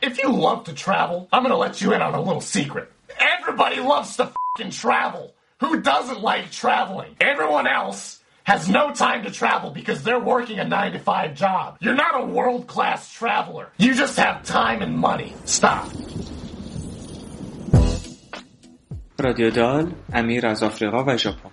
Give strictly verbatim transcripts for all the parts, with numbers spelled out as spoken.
If you love to travel, I'm gonna let you in on a little secret. Everybody loves to fucking travel. Who doesn't like traveling? Everyone else has no time to travel because they're working a nine to five job. You're not a world-class traveler. You just have time and money. Stop. رادیو دال، امیر از آفریقا و ژاپن.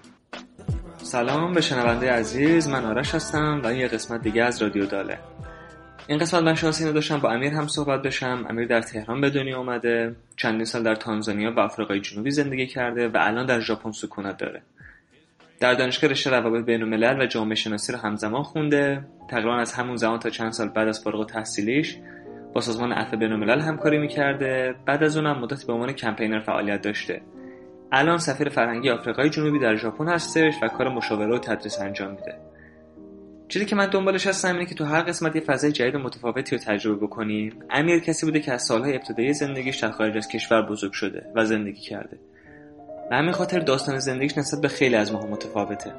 سلام به شنونده عزیز، من آرش هستم و این یه قسمت دیگه از رادیو داله. این قسمت من شانسی نداشتم با امیر هم صحبت بشم. امیر در تهران به دنیا اومده، چندین سال در تانزانیا و آفریقای جنوبی زندگی کرده و الان در ژاپن سکونت داره. در دانشگاه رشته روابط بین‌الملل و جامعه شناسی رو همزمان خونده. تقریبا از همون زمان تا چند سال بعد از فارغ التحصیلیش با سازمان عفو بین‌الملل همکاری می‌کرده. بعد از اونم مدتی به عنوان کمپینر فعالیت داشته. الان سفیر فرهنگی آفریقای جنوبی در ژاپن هستش و کار مشاوره و تدریس انجام میده. چیزی که من دنبالش هستم اینه که تو هر قسمت یه فضای جدید و متفاوتی رو تجربه بکنیم. امیر کسی بوده که از سالهای ابتدایی زندگیش در خارج از کشور بزرگ شده و زندگی کرده. به همین خاطر داستان زندگیش نسبت به خیلی از ماها متفاوته.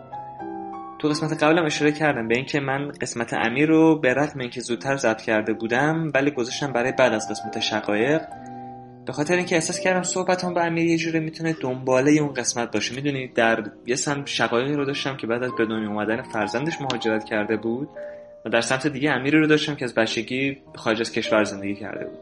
تو قسمت قبلم اشاره کردم به اینکه من قسمت امیر رو به رغم اینکه زودتر ضبط کرده بودم ولی گذاشتم برای بعد از قسمت شقایق، به خاطر اینکه احساس کردم صحبتام با امیر یه جوری میتونه دنباله اون قسمت باشه. میدونید در یه سم شقایقی رو داشتم که بعد از به دنیا اومدن فرزندش مهاجرت کرده بود و در سمت دیگه امیری رو داشتم که از بچگی خارج از کشور زندگی کرده بود.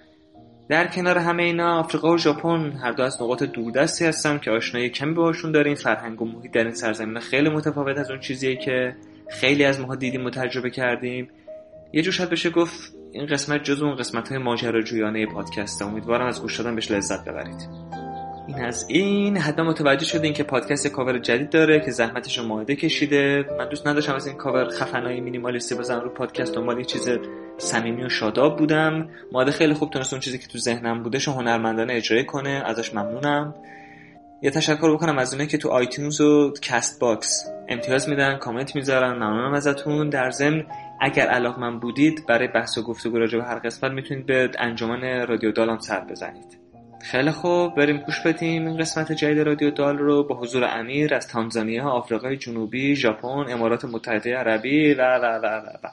در کنار همه اینا آفریقا و ژاپن هر دو از نقاط دوردستی هستن که آشنایی کمی باهاشون داریم. فرهنگ و محیط در این سرزمین خیلی متفاوت از اون چیزیه که خیلی از ماها دیدیم و تجربه کردیم. یه جور شاید بشه گفت این قسمت جزو اون قسمت‌های ماجراجویانه پادکسته. امیدوارم از گوش دادن بهش لذت ببرید. این از این حتما متوجه شدین که پادکست یه کاور جدید داره که زحمتش رو ماهده کشیده. من دوست نداشتم از این کاور خفنای مینیمالیستی بزنم رو پادکست، دنبال یه چیز صمیمی و شاداب بودم. ماهده خیلی خوب تونست اون چیزی که تو ذهنم بودش هنرمندانه اجرا کنه، ازش ممنونم. یه تشکر بکنم از اونایی که تو آیتیونز و کست باکس امتیاز میدن، کامنت میذارن، ممنونم ازتون. در ضمن اگر علاقه‌مند بودید برای بحث و گفتگو راجع به هر قسمت میتونید به انجمن رادیو دال هم سر بزنید. خیلی خوب، بریم گوش بدیم این قسمت جدید رادیو دال رو با حضور امیر از تانزانیا، آفریقای جنوبی، ژاپن، امارات متحده عربی و و و و و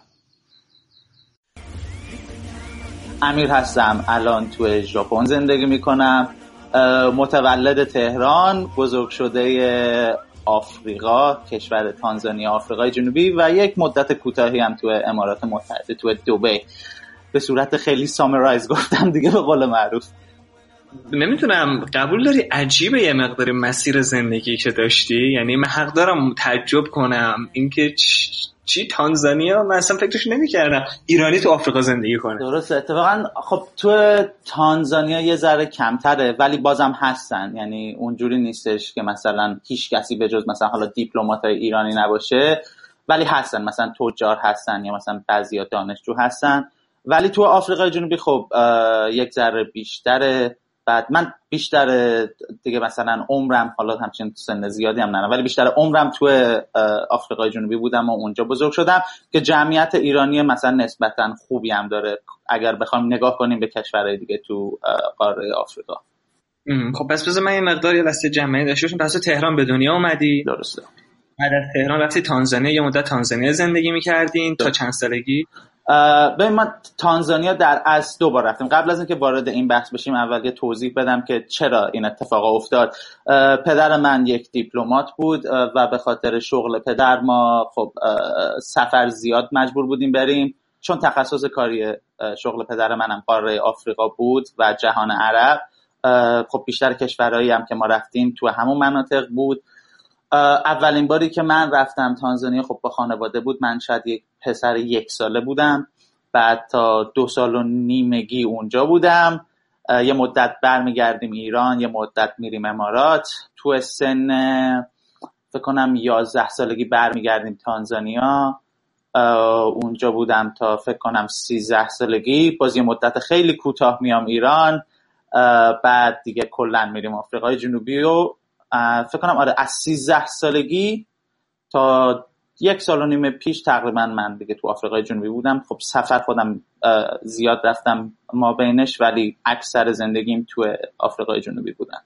امیر هستم، الان تو ژاپن زندگی میکنم. متولد تهران، بزرگ شده آفریقا، کشور تانزانیا، آفریقای جنوبی و یک مدت کوتاهی هم تو امارات متحده، تو دبی. به صورت خیلی سامرایز گفتم دیگه به قول معروف. نمیتونم قبول داری عجیبه یه مقدار مسیر زندگی که داشتی؟ یعنی من حق دارم تعجب کنم اینکه چی تانزانیا، من اصلا فکرش نمی‌کردم ایرانی تو آفریقا زندگی کنه. درسته، اتفاقا خب تو تانزانیا یه ذره کمتره ولی بازم هستن. یعنی اونجوری نیستش که مثلا هیچ کسی به جز مثلا حالا دیپلمات‌های ایرانی نباشه، ولی هستن، مثلا تجار هستن یا مثلا بعضیا دانشجو هستن. ولی تو آفریقای جنوبی خب یک ذره بیشتره. بعد من بیشتر دیگه مثلا عمرم، حالا همچین سن زیادی هم نه، ولی بیشتر عمرم تو آفریقای جنوبی بودم و اونجا بزرگ شدم که جمعیت ایرانی مثلا نسبتا خوبی هم داره اگر بخوام نگاه کنیم به کشورهای دیگه تو قاره آفریقا. خب پس بذار من یه مقدار یه دسته جمعی داشته باشم. پس تهران به دنیا اومدی؟ درسته. بعد از تهران رفتی تانزانیا، یه مدت تانزانیا زندگی می‌کردین تا چند سالگی؟ ببین من تانزانیا در از دو بار رفتم. قبل از اینکه وارد این بحث بشیم اول یه توضیح بدم که چرا این اتفاق افتاد. پدر من یک دیپلمات بود و به خاطر شغل پدر ما خب سفر زیاد مجبور بودیم بریم، چون تخصص کاری شغل پدر منم قاره آفریقا بود و جهان عرب. خب بیشتر کشورهایی هم که ما رفتیم تو همون مناطق بود. اولین باری که من رفتم تانزانیا خب با خانواده بود. من شاید یک پسر یک ساله بودم. بعد تا دو سال و نیمگی اونجا بودم. یه مدت برمیگردیم ایران، یه مدت میریم امارات. تو سن فکر کنم یازده سالگی برمیگردیم تانزانیا. اونجا بودم تا فکر کنم سیزده سالگی. باز یه مدت خیلی کوتاه میام ایران. بعد دیگه کلن میریم آفریقای جنوبی و فکر کنم آره از سیزده سالگی تا یک سال و نیم پیش تقریبا من دیگه تو آفریقای جنوبی بودم. خب سفر خودم زیاد رفتم ما بینش، ولی اکثر زندگیم تو آفریقای جنوبی بودم.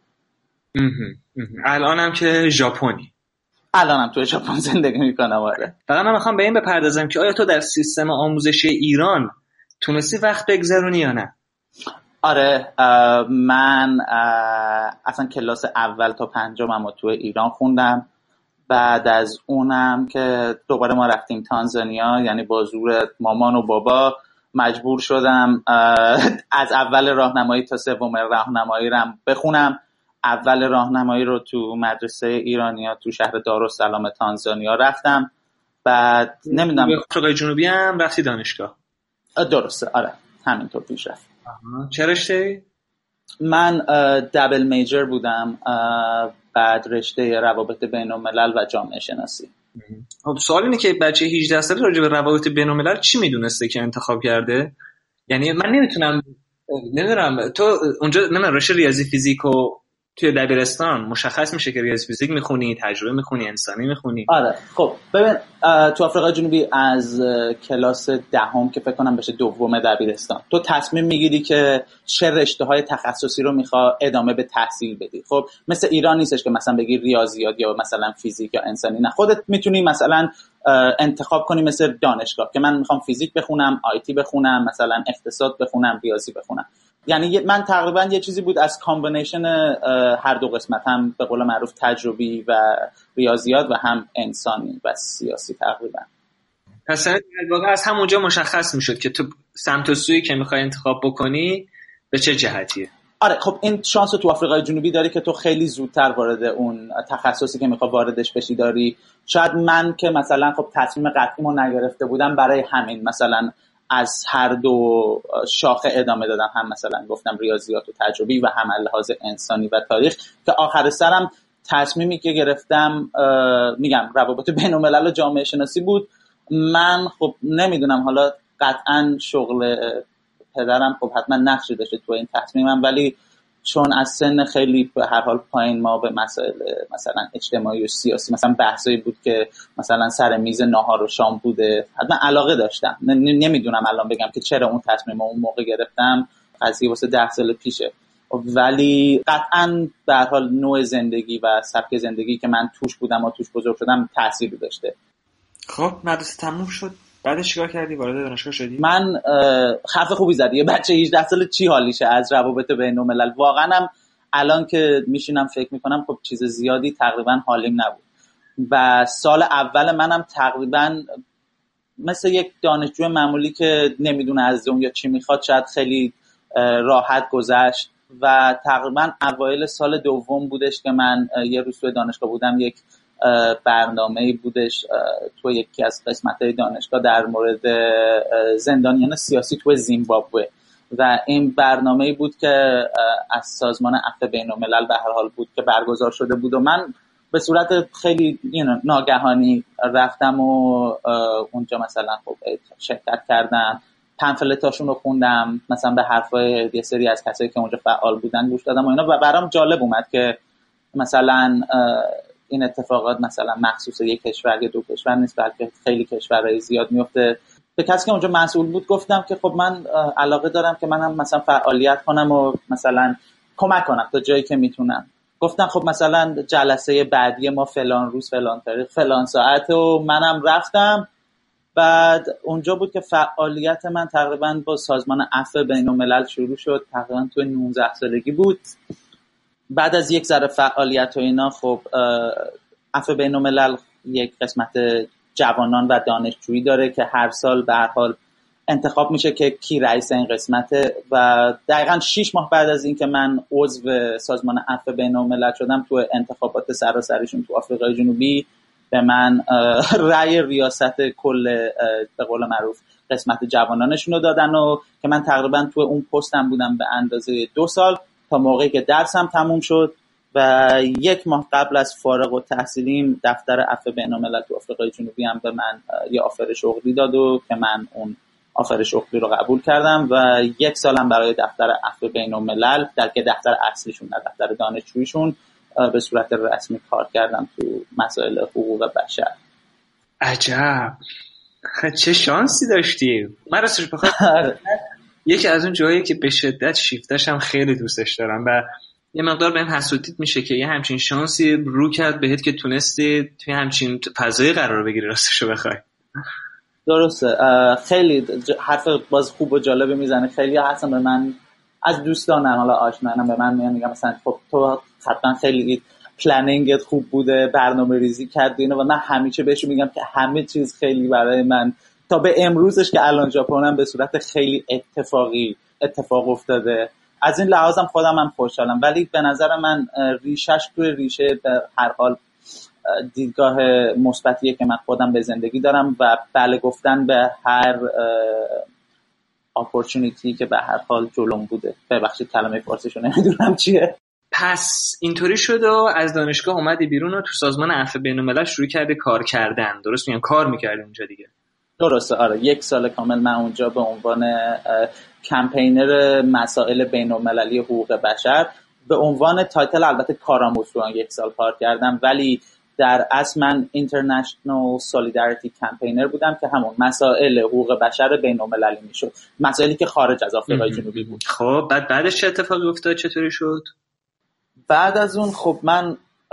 الانم که ژاپنی؟ الانم تو ژاپن زندگی میکنم. آره. فقط من میخوام به این بپردازم که آیا تو در سیستم آموزشی ایران تونستی وقت بگذرونی یا نه؟ آره من اصلا کلاس اول تا پنجمم رو تو ایران خوندم. بعد از اونم که دوباره ما رفتیم تانزانیا، یعنی با زور مامان و بابا مجبور شدم از اول راهنمایی تا سوم راهنمایی رو بخونم. اول راهنمایی رو تو مدرسه ایرانیا تو شهر دارالسلام تانزانیا رفتم. بعد نمیدونم آفریقای جنوبی هم رفتی دانشگاه؟ درسته آره همینطور پیش رفت. چه رشته؟ من دبل میجر بودم، بعد رشته روابط بین الملل و جامعه شناسی. خب سوال اینه که بچه هجده ساله راجع به روابط بین الملل چی میدونسته که انتخاب کرده؟ یعنی من نمیتونم نمیدونم تو اونجا نمیدونم رشته ریاضی فیزیک و توی دبیرستان مشخص میشه که ریاضی فیزیک میخونی، تجربه میخونی، انسانی میخونی؟ آره خب ببین تو آفریقای جنوبی از کلاس دهم که فکر کنم بشه دوم دبیرستان تو تصمیم میگیری که چه رشته‌های تخصصی رو میخوای ادامه به تحصیل بدی. خب مثل ایران نیستش که مثلا بگی ریاضیات یا مثلا فیزیک یا انسانی، نه خودت میتونی مثلا انتخاب کنی مثل دانشگاه که من میخوام فیزیک بخونم، آیتی بخونم، مثلا اقتصاد بخونم، ریاضی بخونم. یعنی من تقریبا یه چیزی بود از کامبینیشن هر دو قسمت، هم به قول معروف تجربی و ریاضیات و هم انسانی و سیاسی تقریبا. پس در واقع از همونجا مشخص میشد که تو سمت و سویی که میخوای انتخاب بکنی به چه جهتیه. آره خب این شانس تو آفریقای جنوبی داری که تو خیلی زودتر وارد اون تخصصی که میخوای واردش بشی داری. شاید من که مثلا خب تصمیم قطعیمو نگرفته بودم، برای همین مثلا از هر دو شاخه ادامه دادم، هم مثلا گفتم ریاضیات و تجربی و هم لحاظ انسانی و تاریخ، که آخر سرم تصمیمی که گرفتم میگم روابط بین الملل و جامعه شناسی بود. من خب نمیدونم حالا قطعا شغل پدرم خب حتما نقشی داشته تو این تصمیمم، ولی چون از سن خیلی به هر حال پایین ما به مسائل مثلا اجتماعی و سیاسی مثلا بحثایی بود که مثلا سر میز ناهار و شام بوده حتما علاقه داشتم. نمیدونم الان بگم که چرا اون تصمیم اون موقع گرفتم، قضیه واسه ده سال پیشه، ولی قطعا به هر حال نوع زندگی و سبک زندگی که من توش بودم و توش بزرگ شدم تأثیر داشته. خب مدرسه تموم شد، بعدش چیکار کردی؟ وارد دانشگاه شدی؟ من حرف خوبی زدی. یه بچه هجده ساله چی حالیشه از روابط بین الملل؟ واقعا هم الان که میشینم فکر میکنم خب چیز زیادی تقریبا حالیم نبود و سال اول منم تقریبا مثل یک دانشجو معمولی که نمیدونه از دنیا چی میخواد شاید خیلی راحت گذشت و تقریبا اوایل سال دوم بودش که من یه روز توی دانشگاه بودم، یک برنامه‌ای بودش تو یکی از قسمت‌های دانشگاه در مورد زندانیان سیاسی تو زیمبابوه و این برنامه‌ای بود که از سازمان عفو بین‌الملل به هر حال بود که برگزار شده بود و من به صورت خیلی ناگهانی رفتم و اونجا مثلا خب شرکت کردم، پمفلتاشون رو خوندم، مثلا به حرفای یه سری از کسایی که اونجا فعال بودن گوش دادم و اینا و برام جالب اومد که مثلا این اتفاقات مثلا مخصوص یک کشور یا دو کشور نیست، بلکه خیلی کشورهای زیاد میفته. به کسی که اونجا مسئول بود گفتم که خب من علاقه دارم که منم مثلا فعالیت کنم و مثلا کمک کنم تا جایی که میتونم. گفتن خب مثلا جلسه بعدی ما فلان روز فلان تاریخ فلان ساعت و منم رفتم. بعد اونجا بود که فعالیت من تقریبا با سازمان عفو بین‌الملل شروع شد، تقریبا تو نوزده سالگی بود. بعد از یک ذره فعالیت و اینا خب عفو بین‌الملل یک قسمت جوانان و دانشجویی داره که هر سال به هر حال انتخاب میشه که کی رئیس این قسمته و دقیقاً شش ماه بعد از این که من عضو سازمان عفو بین‌الملل شدم تو انتخابات سراسریشون تو آفریقای جنوبی به من رأی ریاست کل به قول معروف قسمت جوانانشون رو دادن و که من تقریبا تو اون پستم بودم به اندازه دو سال تا موقعی که درسم تموم شد و یک ماه قبل از فارغ التحصیلیم دفتر عفو بین‌الملل تو آفریقای جنوبی هم به من یه آفر شغلی داد و که من اون آفر شغلی رو قبول کردم و یک سالم برای دفتر عفو بین‌الملل در که دفتر اصلیشون نه دفتر دانشجوییشون به صورت رسمی کار کردم تو مسائل حقوق بشر. عجب، چه شانسی داشتی. من راستش بخوام یکی از اون جایی که به شدت شیفتش هم خیلی دوستش دارم و یه مقدار بهم حسودیت میشه که یه همچین شانسی رو کرد بهت که تونستی توی همچین فضایی قرار بگیری. راستشو بخوای درسته، خیلی حرف باز خوب و جالب میزنه. خیلی هستن به من از دوستانم حالا آشنایانم به من میگن میگم مثلا خب تو حتما خیلی پلنینگت خوب بوده، برنامه ریزی کردی اینو، و من همیشه بهشون میگم که همه چیز خیلی برای من تا به امروزش که الان ژاپنم به صورت خیلی اتفاقی اتفاق افتاده. از این لحاظم خودم هم خوشحالم، ولی به نظر من ریشش توی ریشه به هر حال دیدگاه مثبتیه که من خودم به زندگی دارم و بله گفتن به هر اپورتونیتی که به هر حال جلوم بوده. ببخشید کلمه فارسیشو نمیدونم چیه. پس اینطوری شد و از دانشگاه اومدی بیرون و تو سازمان عفو بین‌الملل شروع کردی کار کردن، درست میگم؟ کار میکردی اونجا دیگه؟ درسته، آره. یک سال کامل من اونجا به عنوان کمپینر مسائل بین‌المللی حقوق بشر به عنوان تایتل البته کارآموز تو یک سال کار کردم، ولی در اصل من اینترنشنال سولیداریتی کمپینر بودم که همون مسائل حقوق بشر بین‌المللی میشد، مسائلی که خارج از آفریقای جنوبی بود. خب بعد بعدش چه اتفاقی افتاد؟ چطوری شد؟ بعد از اون خب من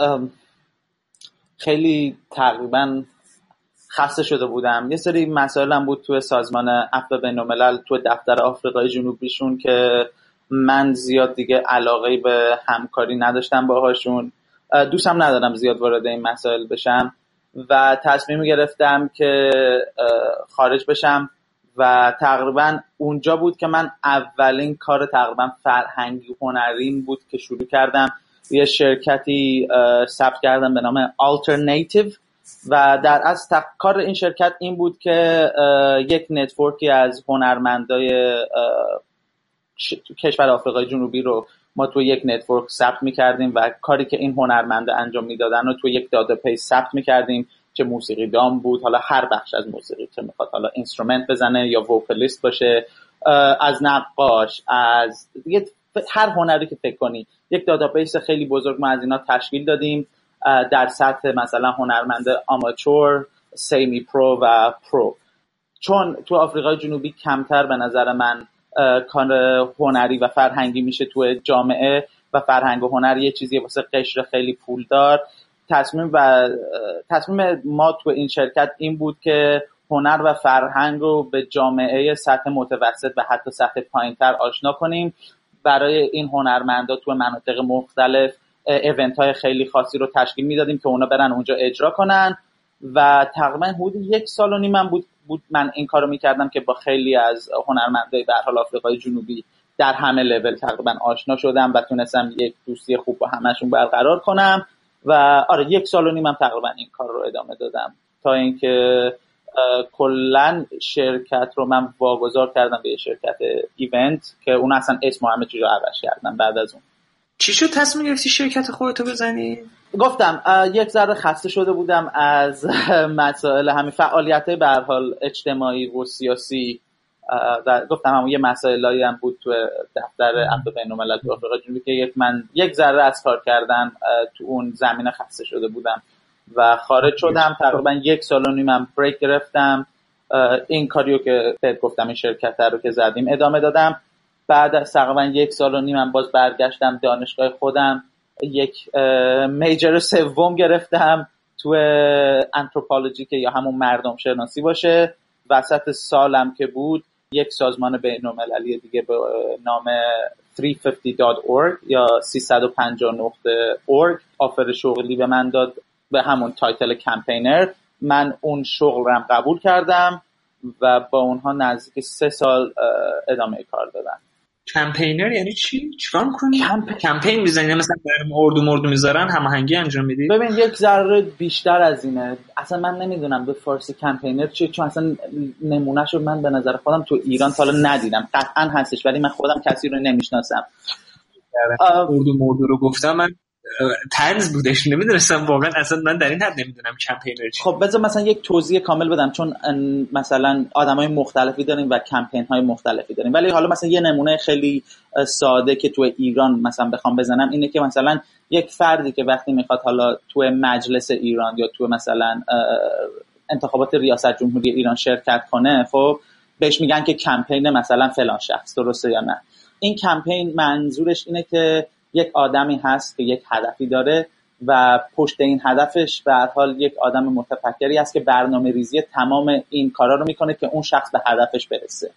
خیلی تقریبا خسته شده بودم. یه سری مسائلم بود توی سازمان عفو بین‌الملل توی دفتر آفریقای جنوبیشون که من زیاد دیگه علاقه‌ای به همکاری نداشتم باهاشون، دوستم ندارم زیاد وارد این مسائل بشم و تصمیم گرفتم که خارج بشم و تقریبا اونجا بود که من اولین کار تقریبا فرهنگی هنرین بود که شروع کردم. یه شرکتی ثبت کردم به نام Alternative و در اصل کار این شرکت این بود که یک نتورکی از هنرمندای کشور آفریقای جنوبی رو ما تو یک نتورک ثبت می‌کردیم و کاری که این هنرمندا انجام میدادن رو تو یک دیتابیس ثبت می‌کردیم، چه موسیقی دام بود، حالا هر بخش از موسیقی، چه میخواد حالا اینسترومنت بزنه یا وکالیست باشه، از نقاش، از هر هنری که فکر کنی. یک دیتابیس خیلی بزرگ ما از اینا تشکیل دادیم در سطح مثلا هنرمند آماتور، سیمی پرو و پرو. چون تو آفریقای جنوبی کمتر به نظر من کار هنری و فرهنگی میشه تو جامعه و فرهنگ و هنر یه چیزی واسه قشر خیلی پولدار، تصمیم و تصمیم ما تو این شرکت این بود که هنر و فرهنگ رو به جامعه سطح متوسط و حتی سطح پایینتر آشنا کنیم. برای این هنرمندا تو مناطق مختلف ایونت های خیلی خاصی رو تشکیل میدادیم که اونا برن اونجا اجرا کنن و تقریبا حدود یک سال و نیم من بود, بود من این کارو میکردم که با خیلی از هنرمندای به هر حال آفریقای جنوبی در همه لول تقریبا آشنا شدم و تونستم یک دوستی خوب با همشون برقرار کنم و آره یک سال و نیم من تقریبا این کار رو ادامه دادم تا اینکه کلا شرکت رو من واگذار کردم به شرکت ایونت که اون اصلا اسم همه چیز رو عوض کردم. بعد از اون چی شد تصمیم گرفتی شرکت خودتو بزنی؟ گفتم یک ذره خسته شده بودم از مسائل همین فعالیت‌های به هر حال اجتماعی و سیاسی و گفتم همون یه مسائلی هم بود تو دفتر عفو بین‌الملل تو آفریقای جنوبی که یک من یک ذره از کار کردن تو اون زمینه خسته شده بودم و خارج شدم. تقریبا یک سال و نیم من بریک گرفتم. این کاریو که بهت گفتم این شرکت رو که زدیم ادامه دادم. بعد از تقریبا یک سال و نیم من باز برگشتم دانشگاه خودم، یک میجر سوم گرفتم تو آنتروپولوژی که یا همون مردم شناسی باشه. وسط سالم که بود یک سازمان بین‌المللی دیگه به نام سیصد و پنجاه دات اورگ یا سیصد و پنجاه نقطه اورگ آفر شغلی به من داد به همون تایتل کمپینر. من اون شغل رو قبول کردم و با اونها نزدیک سه سال ادامه کار دادم. کمپینر یعنی چی؟ چیکار می‌کنی؟ کمپ... کمپین می‌زنی مثلا برای اردو مردو می‌ذارن هماهنگی انجام میدی؟ ببین یک ذره بیشتر از اینه. اصلا من نمیدونم به فارسی کمپینر چیه، چون اصلا نمونهشو من به نظر خودم تو ایران تا حالا ندیدم. قطعاً هستش ولی من خودم کسی رو نمیشناسم. اردو مردو رو گفتم من طنز بودش، نمیدونستم واقعا، اصلا من در این حد نمیدونم کمپینر چیه. خب بذار مثلا یک توضیح کامل بدم، چون مثلا آدمای مختلفی داریم و کمپین های مختلفی داریم، ولی حالا مثلا یه نمونه خیلی ساده که تو ایران مثلا بخوام بزنم اینه که مثلا یک فردی که وقتی میخواد حالا تو مجلس ایران یا تو مثلا انتخابات ریاست جمهوری ایران شرکت کنه، خب بهش میگن که کمپین مثلا فلان شخص، درسته یا نه؟ این کمپین منظورش اینه که یک آدمی هست که یک هدفی داره و پشت این هدفش به هر حال یک آدم متفکری هست که برنامه ریزی تمام این کارا رو میکنه که اون شخص به هدفش برسه.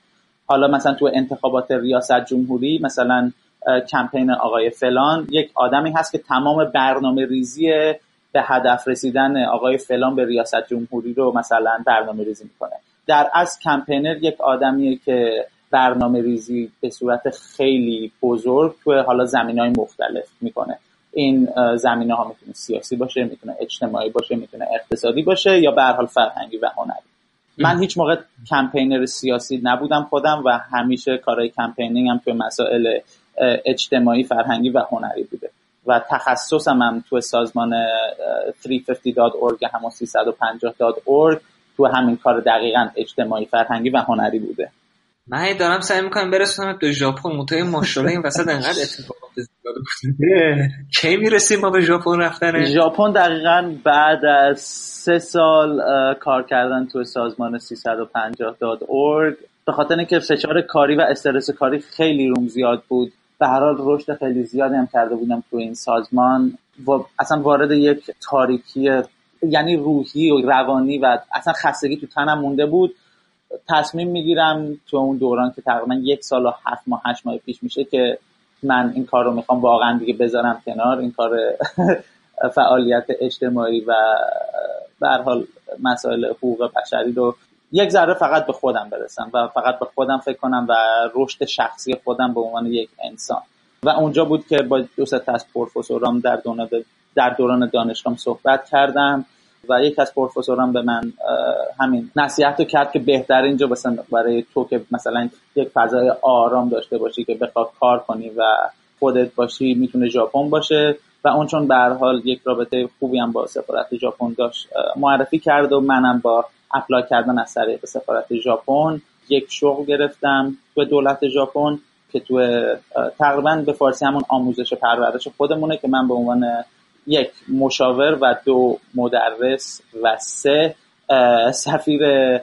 حالا مثلا تو انتخابات ریاست جمهوری مثلا کمپین آقای فلان یک آدمی هست که تمام برنامه ریزی به هدف رسیدن آقای فلان به ریاست جمهوری رو مثلا برنامه ریزی میکنه. در اصل کمپینر یک آدمیه که برنامه ریزی به صورت خیلی بزرگ تو حالا زمینهای مختلف میکنه. این زمینه ها میتونه سیاسی باشه، میتونه اجتماعی باشه، میتونه اقتصادی باشه یا به هر حال فرهنگی و هنری. من هیچ موقع کمپینر سیاسی نبودم خودم و همیشه کارهای کمپینینگ هم تو مسائل اجتماعی، فرهنگی و هنری بوده و تخصصم هم تو سازمان سیصد و پنجاه دات اورگ همون سیصد و پنجاه دات اورگ تو همین کار دقیقاً اجتماعی، فرهنگی و هنری بوده. من دارم سعی میکنم برسونم به ژاپن، متوجه ماشاءالله این وسط انقدر اتفاقات زیاد افتاده. کی میرسیم ما به ژاپن رفتن؟ ژاپن دقیقاً بعد از سه سال کار کردن تو سازمان سیصد و پنجاه دات اورگ به خاطر اینکه فشار کاری و استرس کاری خیلی روم زیاد بود، به هر حال رشد خیلی زیادی هم کرده بودم تو این سازمان و اصلا وارد یک تاریکی یعنی روحی و روانی و اصلا خستگی تو تنم مونده بود. تصمیم میگیرم تو اون دوران که تقریبا یک سال و هفت ماه هشت ماه پیش میشه که من این کار رو میخوام واقعا دیگه بذارم کنار، این کار فعالیت اجتماعی و به هر حال مسائل حقوق بشری رو یک ذره فقط به خودم برسم و فقط به خودم فکر کنم و رشد شخصی خودم به عنوان یک انسان. و اونجا بود که با دو سه تا از پروفسورام در دوران در دوران دانشگاه صحبت کردم و یک از پروفسورام به من همین نصیحت رو کرد که بهتره اینجا مثلا برای تو که مثلا یک فضای آرام داشته باشی که بخوای کار کنی و خودت باشی میتونه ژاپن باشه و اون چون به هر حال یک رابطه خوبی هم با سفارت ژاپن داشت معرفی کرد و منم با اپلای کردن از طریق سفارت ژاپن یک شغل گرفتم تو دولت ژاپن که تو تقریبا به فارسی همون آموزش و پرورش خودمونه که من به عنوان یک مشاور و دو مدرس و سه سفیر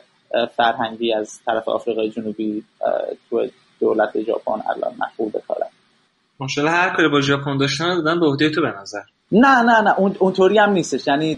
فرهنگی از طرف آفریقای جنوبی تو دولت ژاپن الان مشغول به کارم. ماشاءالله هر کاری با ژاپن داشتن دادن به عهده تو به نظر. نه نه نه اون اونطوری هم نیستش، یعنی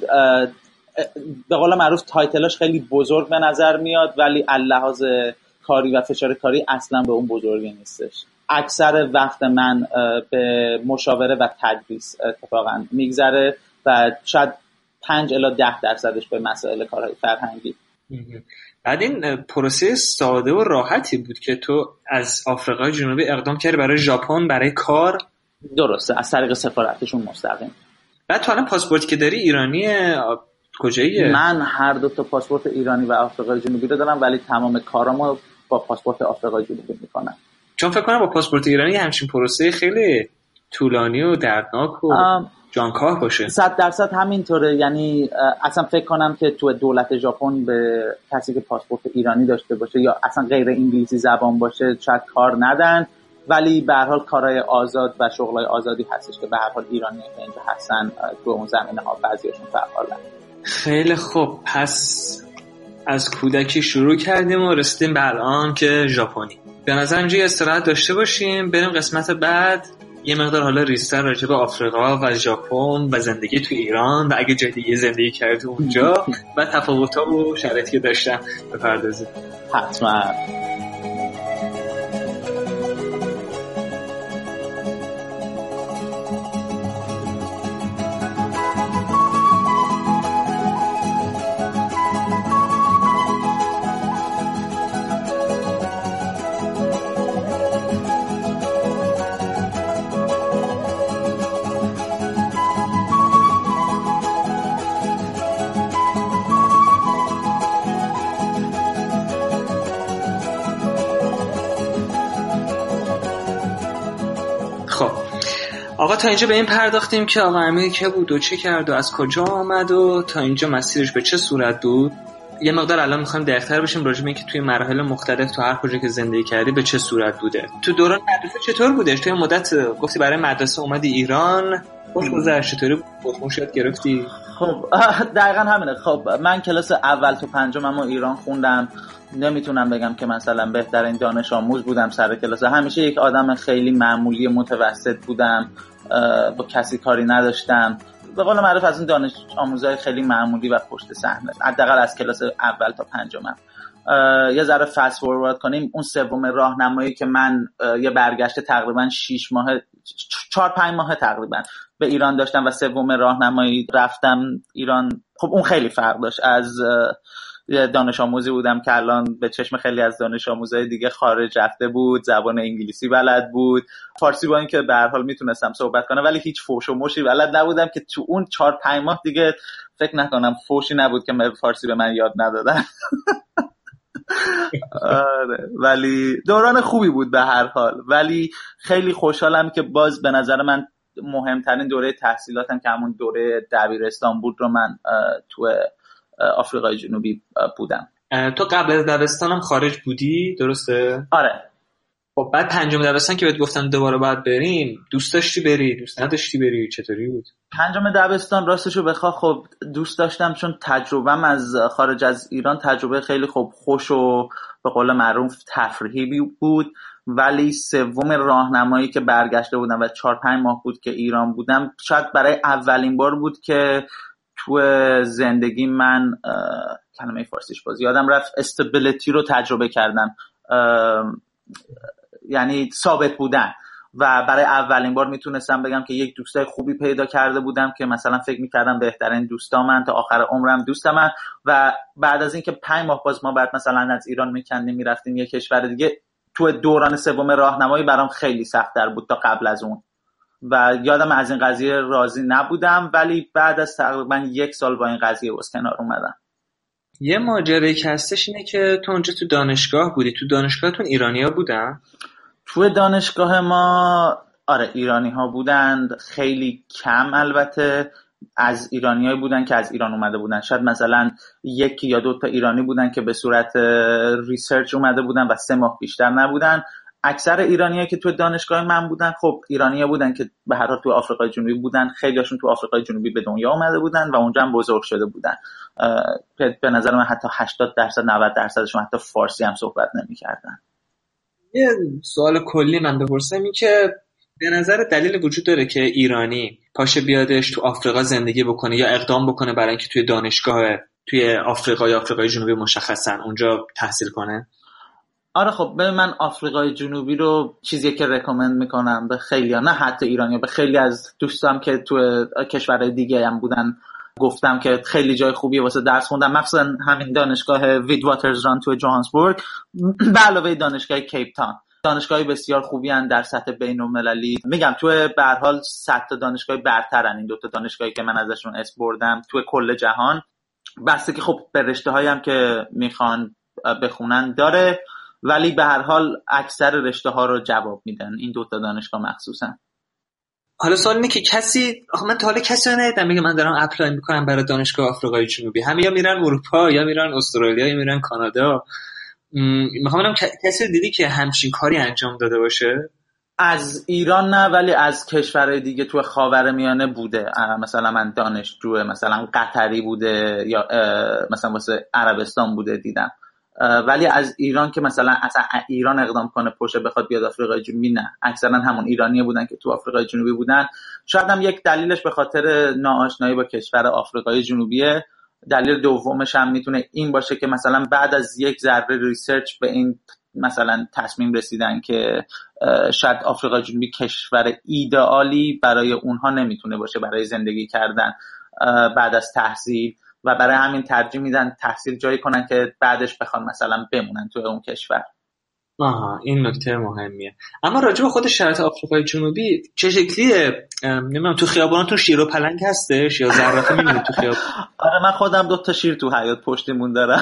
به قول معروف تایتلاش خیلی بزرگ به نظر میاد ولی اللحاظ کاری و فشار کاری اصلا به اون بزرگی نیستش. اکثر وقت من به مشاوره و تدریس اتفاقا میگذره و شاید پنج الی ده درصدش به مسائل کارهای فرهنگی. بعد این پروسه ساده و راحتی بود که تو از آفریقای جنوبی اقدام کردی برای ژاپن برای کار؟ درسته، از طریق سفارتشون مستقیم. بعد تو الان پاسپورتی که داری ایرانیه کجاییه؟ من هر دو تا پاسپورت ایرانی و آفریقای جنوبی رو دارم ولی تمام کارامو با پاسپورت آفریقای جنوبی میکنم. چون فکر کنم با پاسپورت ایرانی همچین پروسه خیلی طولانی و دردناک و جانکاه باشه. صد درصد همینطوره، یعنی اصلا فکر کنم که تو دولت ژاپن به کسی که پاسپورت ایرانی داشته باشه یا اصلا غیر انگلیسی زبان باشه شاید کار ندن، ولی به هر حال کارهای آزاد و شغلای آزادی هستش که به هر حال ایرانی که اینجا هستن تو اون زمینه ها بعضیاشون فعالن. خیلی خوب، پس از کودکی شروع کردیم و رسیدیم به الان که ژاپنی. به نظر اینجا استراحت داشته باشیم، بریم قسمت بعد یه مقدار حالا ریزتر راجع به آفریقا و ژاپن و زندگی تو ایران و اگه جای دیگه زندگی کردی اونجا و تفاوت‌ها و شرایطی که داشتن بپردازیم. حتما. آقا تا اینجا به این پرداختیم که آقا امیر که بود و چه کرد و از کجا آمد و تا اینجا مسیرش به چه صورت بود. یه مقدار الان میخوایم دقیق‌تر بشیم راجع به اینکه توی مراحل مختلف تو هر کجا که زندگی کردی به چه صورت بوده. تو دوران مدرسه چطور بودش؟ تو مدت گفتی برای مدرسه اومدی ایران، خوش گذشت؟ چطوری بود؟ یاد گرفتی؟ خب دقیقاً همینه. خب من کلاس اول تا پنجم ایران خوندم. نمیتونم بگم که مثلا بهترین دانش آموز بودم سر کلاس. همیشه یک آدم خیلی معمولی متوسط بودم، با کسی کاری نداشتم. به قول معروف از این دانش آموزای خیلی معمولی و پشت صحنه، حداقل از کلاس اول تا پنجم. یه ذره فست فوروارد کنیم، اون سوم راهنمایی که من یه برگشت تقریبا شش ماه چهار پنج ماه تقریبا به ایران داشتم و سوم راهنمایی رفتم ایران، خب اون خیلی فرق داشت. از یه دانش آموزی بودم که الان به چشم خیلی از دانش آموزای دیگه خارج رفته بود، زبان انگلیسی بلد بود، فارسی با اینکه به هر حال میتونستم صحبت کنم ولی هیچ فوش و موشی بلد نبودم که تو اون چهار پنج ماه دیگه فکر نکنم فوشی نبود که فارسی به من یاد ندادن. آره ولی دوران خوبی بود به هر حال، ولی خیلی خوشحالم که باز به نظر من مهمترین دوره تحصیلاتم که همون دوره دبیرستان بود رو من تو آفریقای جنوبی بودم. تو قبل از دبستانم خارج بودی درسته؟ آره. خب بعد پنجم دبستان که بهت گفتن دوباره باید بریم، دوست داشتی بری؟ دوست نداشتی بری؟ چطوری بود؟ پنجم دبستان راستشو بخواه خب دوست داشتم، چون تجربهم از خارج از ایران تجربه خیلی خوب خوش و به قول معروف تفریحی بود، ولی سوم راهنمایی که برگشته بودم و چهار پنج ماه بود که ایران بودم، شاید برای اولین بار بود که تو زندگی من کلمه فارسیش باز یادم رفت استابیلیتی رو تجربه کردم، یعنی ثابت بودن، و برای اولین بار میتونستم بگم که یک دوستای خوبی پیدا کرده بودم که مثلا فکر میکردم بهترین دوستامن تا آخر عمرم دوستامن، و بعد از اینکه پنج ماه باز ما بعد مثلا از ایران میکندیم میرفتیم یک کشور دیگه، تو دوران سوم راهنمایی برام خیلی سخت‌تر بود تا قبل از اون و یادم از این قضیه راضی نبودم، ولی بعد از تقریبا یک سال با این قضیه باز کنار اومدم. یه ماجرایی که هستش اینه که تو اونجا تو دانشگاه بودی، تو دانشگاهتون ایرانی‌ها بودن؟ تو دانشگاه ما آره ایرانی ها بودند، خیلی کم البته، از ایرانیایی بودن که از ایران اومده بودن، شاید مثلا یکی یا دو تا ایرانی بودن که به صورت ریسرچ اومده بودن و سه ماه بیشتر نبودن. اکثر ایرانیایی که تو دانشگاه من بودن خب ایرانی‌ها بودن که به هر حال تو آفریقای جنوبی بودن، خیلیاشون تو آفریقای جنوبی به دنیا اومده بودن و اونجا هم بزرگ شده بودن. به نظر من حتی هشتاد درصد نود درصدشون حتی فارسی هم صحبت نمی‌کردن. یه سوال کلی من بپرسم، این که به نظر دلیل وجود داره که ایرانی پاشه بیادش تو آفریقا زندگی بکنه یا اقدام بکنه برای اینکه توی دانشگاه توی آفریقا یا آفریقای جنوبی مشخصا اونجا تحصیل کنه؟ آره خب به من آفریقای جنوبی رو چیزی که رکامند میکنم به خیلی ها، نه حتی ایرانی، به خیلی از دوستام که تو کشورهای دیگه هم بودن گفتم که خیلی جای خوبیه واسه درس خوندن، مخصوصا همین دانشگاه وید واترزران تو جوهانسبورگ به علاوه دانشگاه کیپ تاون. دانشگاهی بسیار خوبی هستند در سطح بین‌المللی. میگم تو به هر حال صد تا دانشگاه برترن این دو تا دانشگاهی که من ازشون اسم بردم تو کل جهان، بسته که خب به رشته‌هایی هم که میخوان بخونن داره، ولی به هر حال اکثر رشته‌ها رو جواب میدن این دو تا دانشگاه مخصوصا. حالا سوال اینه که کسی، آخه من تا حالا کسی رو ندیدم میگه من دارم اپلای میکنم برای دانشگاه آفریقای جنوبی، همه یا میرن اروپا یا میرن استرالیا یا میرن کانادا. میخوام ببینم کسی دیدی که همچین کاری انجام داده باشه؟ از ایران نه، ولی از کشورهای دیگه تو خاورمیانه بوده. مثلا من دانشجو مثلا قطری بوده یا مثلا واسه عربستان بوده دیدم، ولی از ایران که مثلا اصلا ایران اقدام کنه پشت بخواد بیاد آفریقای جنوبی نه. اکثرا همون ایرانی بودن که تو آفریقای جنوبی بودن. شاید هم یک دلیلش به خاطر ناآشنایی با کشور آفریقای جنوبیه. دلیل دومش هم میتونه این باشه که مثلا بعد از یک ذره ریسرچ به این مثلا تصمیم رسیدن که شاید آفریقای جنوبی کشور ایدئالی برای اونها نمیتونه باشه برای زندگی کردن بعد از تحصیل، و برای همین ترجیح میدن تحصیل جایی کنن که بعدش بخوان مثلا بمونن توی اون کشور. آها این نکته مهمیه. اما راجع به خود شرایط آفریقای جنوبی چه شکلیه؟ نمیدونم تو خیاباناتون شیر و پلنگ هستش یا زرافه میبینید تو خیابان؟ آره من خودم دو تا شیر تو حیاط پشتیمون دارم.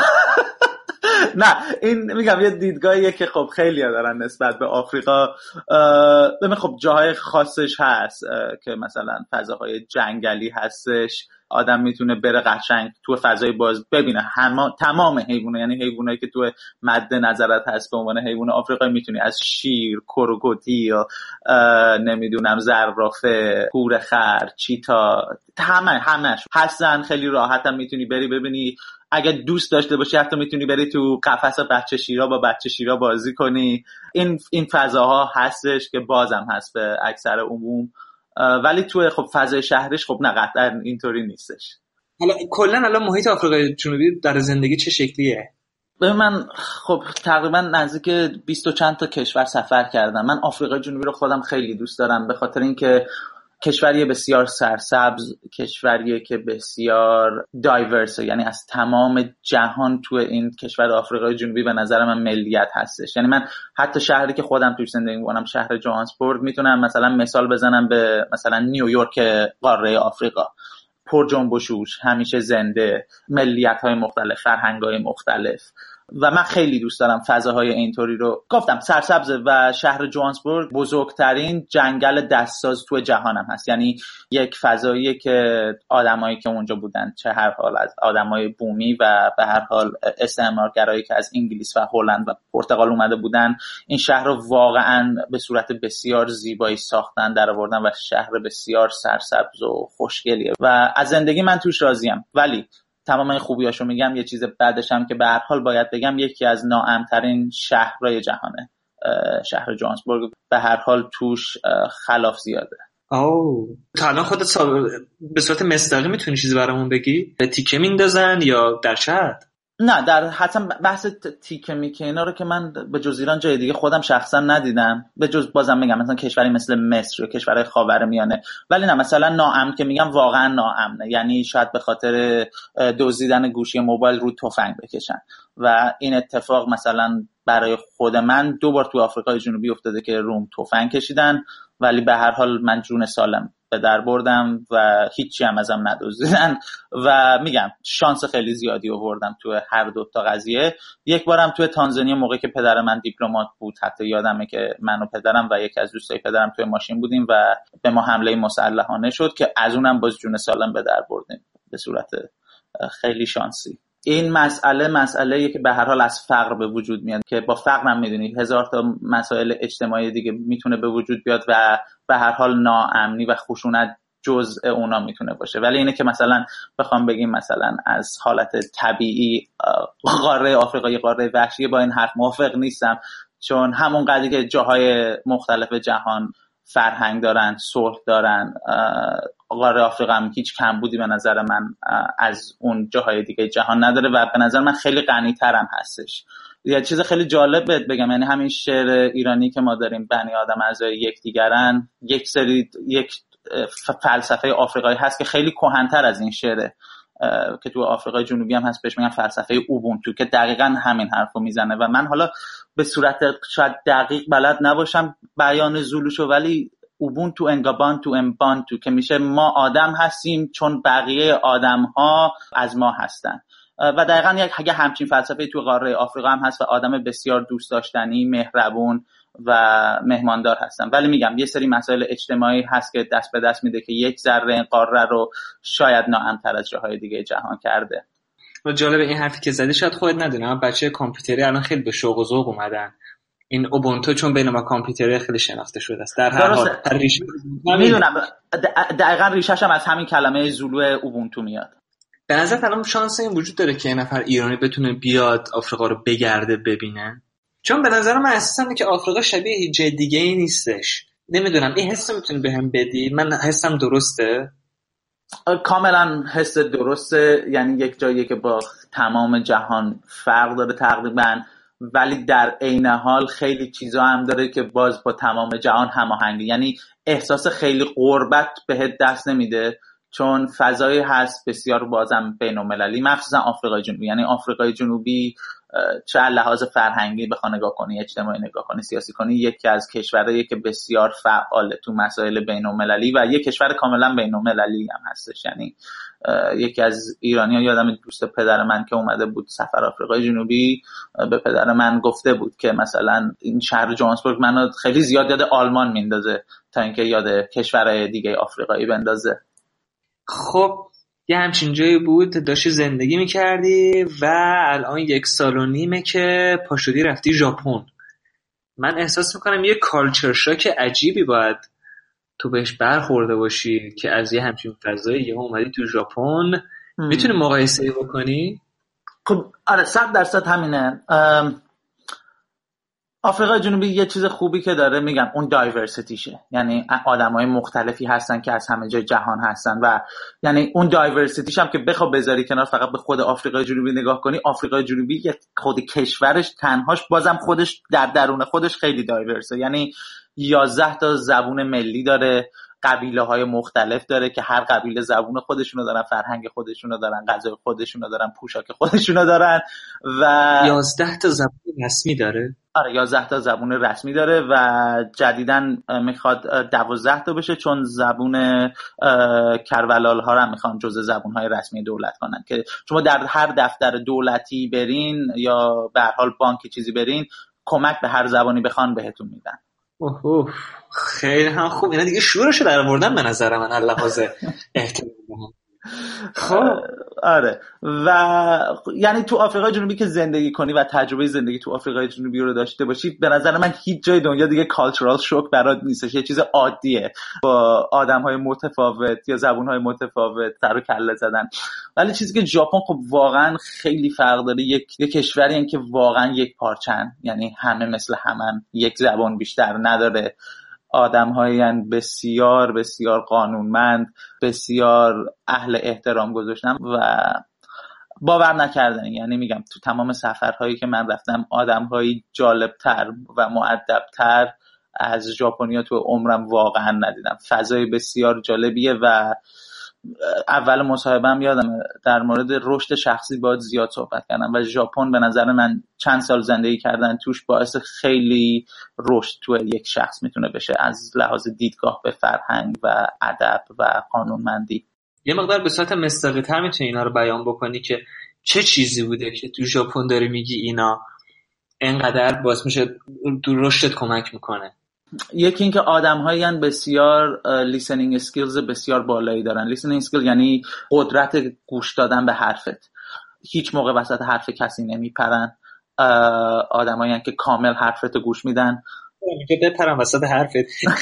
نه این میگم یه دیدگاهیه که خب خیلی ها دارن نسبت به آفریقا. ببین خب جاهای خاصش هست که مثلا فضاهای جنگلی هستش، آدم میتونه بره قشنگ تو فضای باز ببینه همه تمام حیوانات، یعنی حیوانایی که تو مد نظرت هست به عنوان حیوان آفریقایی میتونی از شیر، کروکودیل، نمیدونم زرافه، پورخر، چیتا، همه همش هستن. خیلی راحت هم میتونی بری ببینی. اگه دوست داشته باشی حتی میتونی بری تو قفس بچه شیرا با بچه شیرا بازی کنی. این این فضاها هستش که بازم هست به اکثر عموم، ولی تو خب فضای شهریش خب نه قطعا اینطوری نیستش. حالا کلا الان محیط آفریقای جنوبی در زندگی چه شکلیه؟ به من خب تقریبا نزدیک بیست و چند تا کشور سفر کردم. من آفریقای جنوبی رو خودم خیلی دوست دارم به خاطر اینکه کشوری بسیار سرسبز، کشوریه که بسیار دایورس، یعنی از تمام جهان تو این کشور آفریقای جنوبی به نظر من ملیت هستش. یعنی من حتی شهری که خودم توش زندگی می‌کنم، شهر جوهانسبورگ، میتونم مثلا مثال بزنم به مثلا نیویورک قاره آفریقا، پر جنب و جوش، همیشه زنده، ملیت‌های مختلف، فرهنگ‌های مختلف و من خیلی دوست دارم فضاهای اینطوری رو. گفتم سرسبز و شهر جوهانسبورگ بزرگترین جنگل دستساز تو جهانم هست. یعنی یک فضاییه که آدمایی که اونجا بودن، چه هر حال از آدمای بومی و به هر حال استعمارگرایی که از انگلیس و هلند و پرتغال اومده بودن، این شهر رو واقعا به صورت بسیار زیبایی ساختن، درآوردن و شهر بسیار سرسبز و خوشگلیه و از زندگی من توش راضیم. ولی تمام این خوبیاشو میگم، یه چیز بعدش هم که به هر حال باید بگم، یکی از ناامن‌ترین شهرهای جهانه شهر جوهانسبورگ. به هر حال توش خلاف زیاده. اوه تا الان خودت ساب... به صورت مصداقی میتونی چیزی برامون بگی؟ به تیکه میندازن یا در شهر؟ نه، در حتما بحث تیکه میکه اینا رو که من به جز ایران جای دیگه خودم شخصا ندیدم، به جز بازم میگم مثلا کشوری مثل مصر یا کشورهای خاورمیانه. ولی نه، مثلا ناامن که میگم واقعا ناامنه، یعنی شاید به خاطر دزدیدن گوشی موبایل رو تفنگ بکشن و این اتفاق مثلا برای خود من دو بار تو آفریقای جنوبی افتاده که روم تفنگ کشیدن، ولی به هر حال من جون سالم به در بردم و هیچی هم ازم ندزدیدن و میگم شانس خیلی زیادی آوردم تو هر دو تا قضیه. یک بارم تو تانزانیا موقعی که پدر من دیپلمات بود، حتی یادمه که من و پدرم و یکی از دوستای پدرم توی ماشین بودیم و به ما حمله مسلحانه شد که از اونم باز جون سالم به در بردیم به صورت خیلی شانسی. این مسئله مسئله‌ایه که به هر حال از فقر به وجود میاد که با فقر هم میدونید هزار تا مسائل اجتماعی دیگه میتونه به وجود بیاد و به هر حال ناامنی و خشونت جزء اونا میتونه باشه. ولی اینه که مثلا بخوام بگیم مثلا از حالت طبیعی قاره آفریقا قاره وحشی، با این حرف موافق نیستم، چون همون قضیه که جاهای مختلف جهان فرهنگ دارن، صلح دارن، قاره آفریقا هم هیچ کمبودی به نظر من از اون جاهای دیگه جهان نداره و به نظر من خیلی غنی‌تر هم هستش. یه چیز خیلی جالب بهت بگم، یعنی همین شعر ایرانی که ما داریم، بنی آدم اعضای یکدیگرن، یک سری یک فلسفه آفریقایی هست که خیلی کهن‌تر از این شعره که تو آفریقای جنوبی هم هست، بهش میگن فلسفه اوبونتو که دقیقاً همین حرفو میزنه و من حالا به صورت شاید دقیق بلد نباشم بیان زولوشو، ولی اوبونتو انگابانتو امبانتو که میشه ما آدم هستیم چون بقیه آدم‌ها از ما هستن و دقیقاً یک همچین فلسفه تو قاره آفریقا هم هست و آدم بسیار دوست داشتنی، مهربون و مهماندار هستن. ولی میگم یه سری مسائل اجتماعی هست که دست به دست میده که یک ذره این قاره رو شاید ناامن‌تر از جاهای دیگه جهان کرده. و جالب این حرفی که زدی شاید خودت ندونی، اما بچه کامپیوتری الان خیلی به شوق و ذوق اومدن. این اوبونتو چون بین ما کامپیوتری خیلی شناخته شده است. در هر حال ریشه میدونم دقیقاً ریشه‌ش هم از همین کلمه زولو اوبونتو میاد. به نظر الان شانس این وجود داره که یه نفر ایرانی بتونه بیاد آفریقا رو بگرده ببینه؟ چون به نظر من اساساً که آفریقا شبیه هیچ جای دیگه‌ای نیستش. نمیدونم این حسو میتونی بهم بدی؟ من حسم درسته؟ کاملا حس درسته، یعنی یک جاییه که با تمام جهان فرق داره تقریبا، ولی در عین حال خیلی چیزا هم داره که باز با تمام جهان هماهنگه، یعنی احساس خیلی غربت بهت دست نمیده چون فضایی هست بسیار بازم بین‌المللی، مخصوصا آفریقای جنوبی. یعنی آفریقای جنوبی چه لحاظ فرهنگی بخوای نگاه کنی، اجتماعی نگاه کنی، سیاسی کنی، یکی از کشورهایی که بسیار فعاله تو مسائل بین‌المللی و یک کشور کاملا بین‌المللی هم هستش. یعنی یکی از ایرانی‌ها، یادم دوست پدر من که اومده بود سفر آفریقای جنوبی، به پدر من گفته بود که مثلا این شهر جوهانسبورگ منو خیلی زیاد یاد آلمان میندازه تا اینکه یاد کشورهای دیگه آفریقایی بندازه. خب یه همچین جایی بود داشتی زندگی میکردی و الان یک سال و نیمه که پاشدی رفتی ژاپن. من احساس میکنم یه کالچر شاک عجیبی باید تو بهش برخورده باشی که از یه همچین فضایی یه اومدی تو ژاپن. میتونی مقایسه بکنی؟ خب آره صد درصد همینه. آفریقای جنوبی یه چیز خوبی که داره میگم اون دایورسیتیشه، یعنی آدمای مختلفی هستن که از همه جای جهان هستن و یعنی اون دایورسیتیش هم که بخواد بذاری کنار فقط به خود آفریقای جنوبی نگاه کنی، آفریقای جنوبی یه خود کشورش تنهاش بازم خودش در درون خودش خیلی دایورسه، یعنی یازده تا زبون ملی داره، قبیله های مختلف داره که هر قبیله زبون خودشونو دارن، فرهنگ خودشونو دارن، غذای خودشونو دارن، پوشاک خودشونو دارن و یازده تا زبون رسمی داره. آره یازده تا زبون رسمی داره و جدیداً میخواد دوازده تا بشه، چون زبون کرولال ها رو میخوان جزء زبون های رسمی دولت کنن که شما در هر دفتر دولتی برین یا به هر حال بانک چیزی برین کمک به هر زبانی بخوان بهتون میدن. اوه اوه خیلی هم خوب، اینا دیگه شورشو در آوردن به نظر من لحاظ احتمال. خب آره و یعنی تو آفریقای جنوبی که زندگی کنی و تجربه زندگی تو آفریقای جنوبی رو داشته باشی، به نظر من هیچ جای دنیا دیگه کالچورال شوک برات نیستش، یه چیز عادیه با آدم‌های متفاوت یا زبون‌های متفاوت سر و کله زدن. ولی چیزی که ژاپن خب واقعا خیلی فرق داره، یک یک کشوری ان که واقعا یک پارچن، یعنی همه مثل همن، یک زبان بیشتر نداره، آدم‌هایی هستند بسیار بسیار قانونمند، بسیار اهل احترام گذاشتن و باور نکردنی. یعنی میگم تو تمام سفرهایی که من رفتم آدم‌هایی جالب‌تر و مؤدب‌تر از ژاپنی‌ها تو عمرم واقعا ندیدم. فضای بسیار جالبیه و اول مصاحبه‌ام یادم در مورد رشد شخصی باید زیاد صحبت کردم و ژاپن به نظر من چند سال زندگی کردن توش باعث خیلی رشد تو یک شخص میتونه بشه از لحاظ دیدگاه به فرهنگ و ادب و قانونمندی. یه مقدار به صورت مستقل‌تر میتونی اینا رو بیان بکنی که چه چیزی بوده که تو ژاپن داری میگی اینا اینقدر باعث میشه تو رشدت کمک میکنه؟ یکی این که آدم‌هایی هستند بسیار لیسنینگ اسکیلز بسیار بالایی دارن. لیسنینگ اسکیل یعنی قدرت گوش دادن به حرفت، هیچ موقع وسط حرف کسی نمیپرن، آدمایی هستند که کامل حرفتو گوش میدن. میگه بپرن وسط حرفت.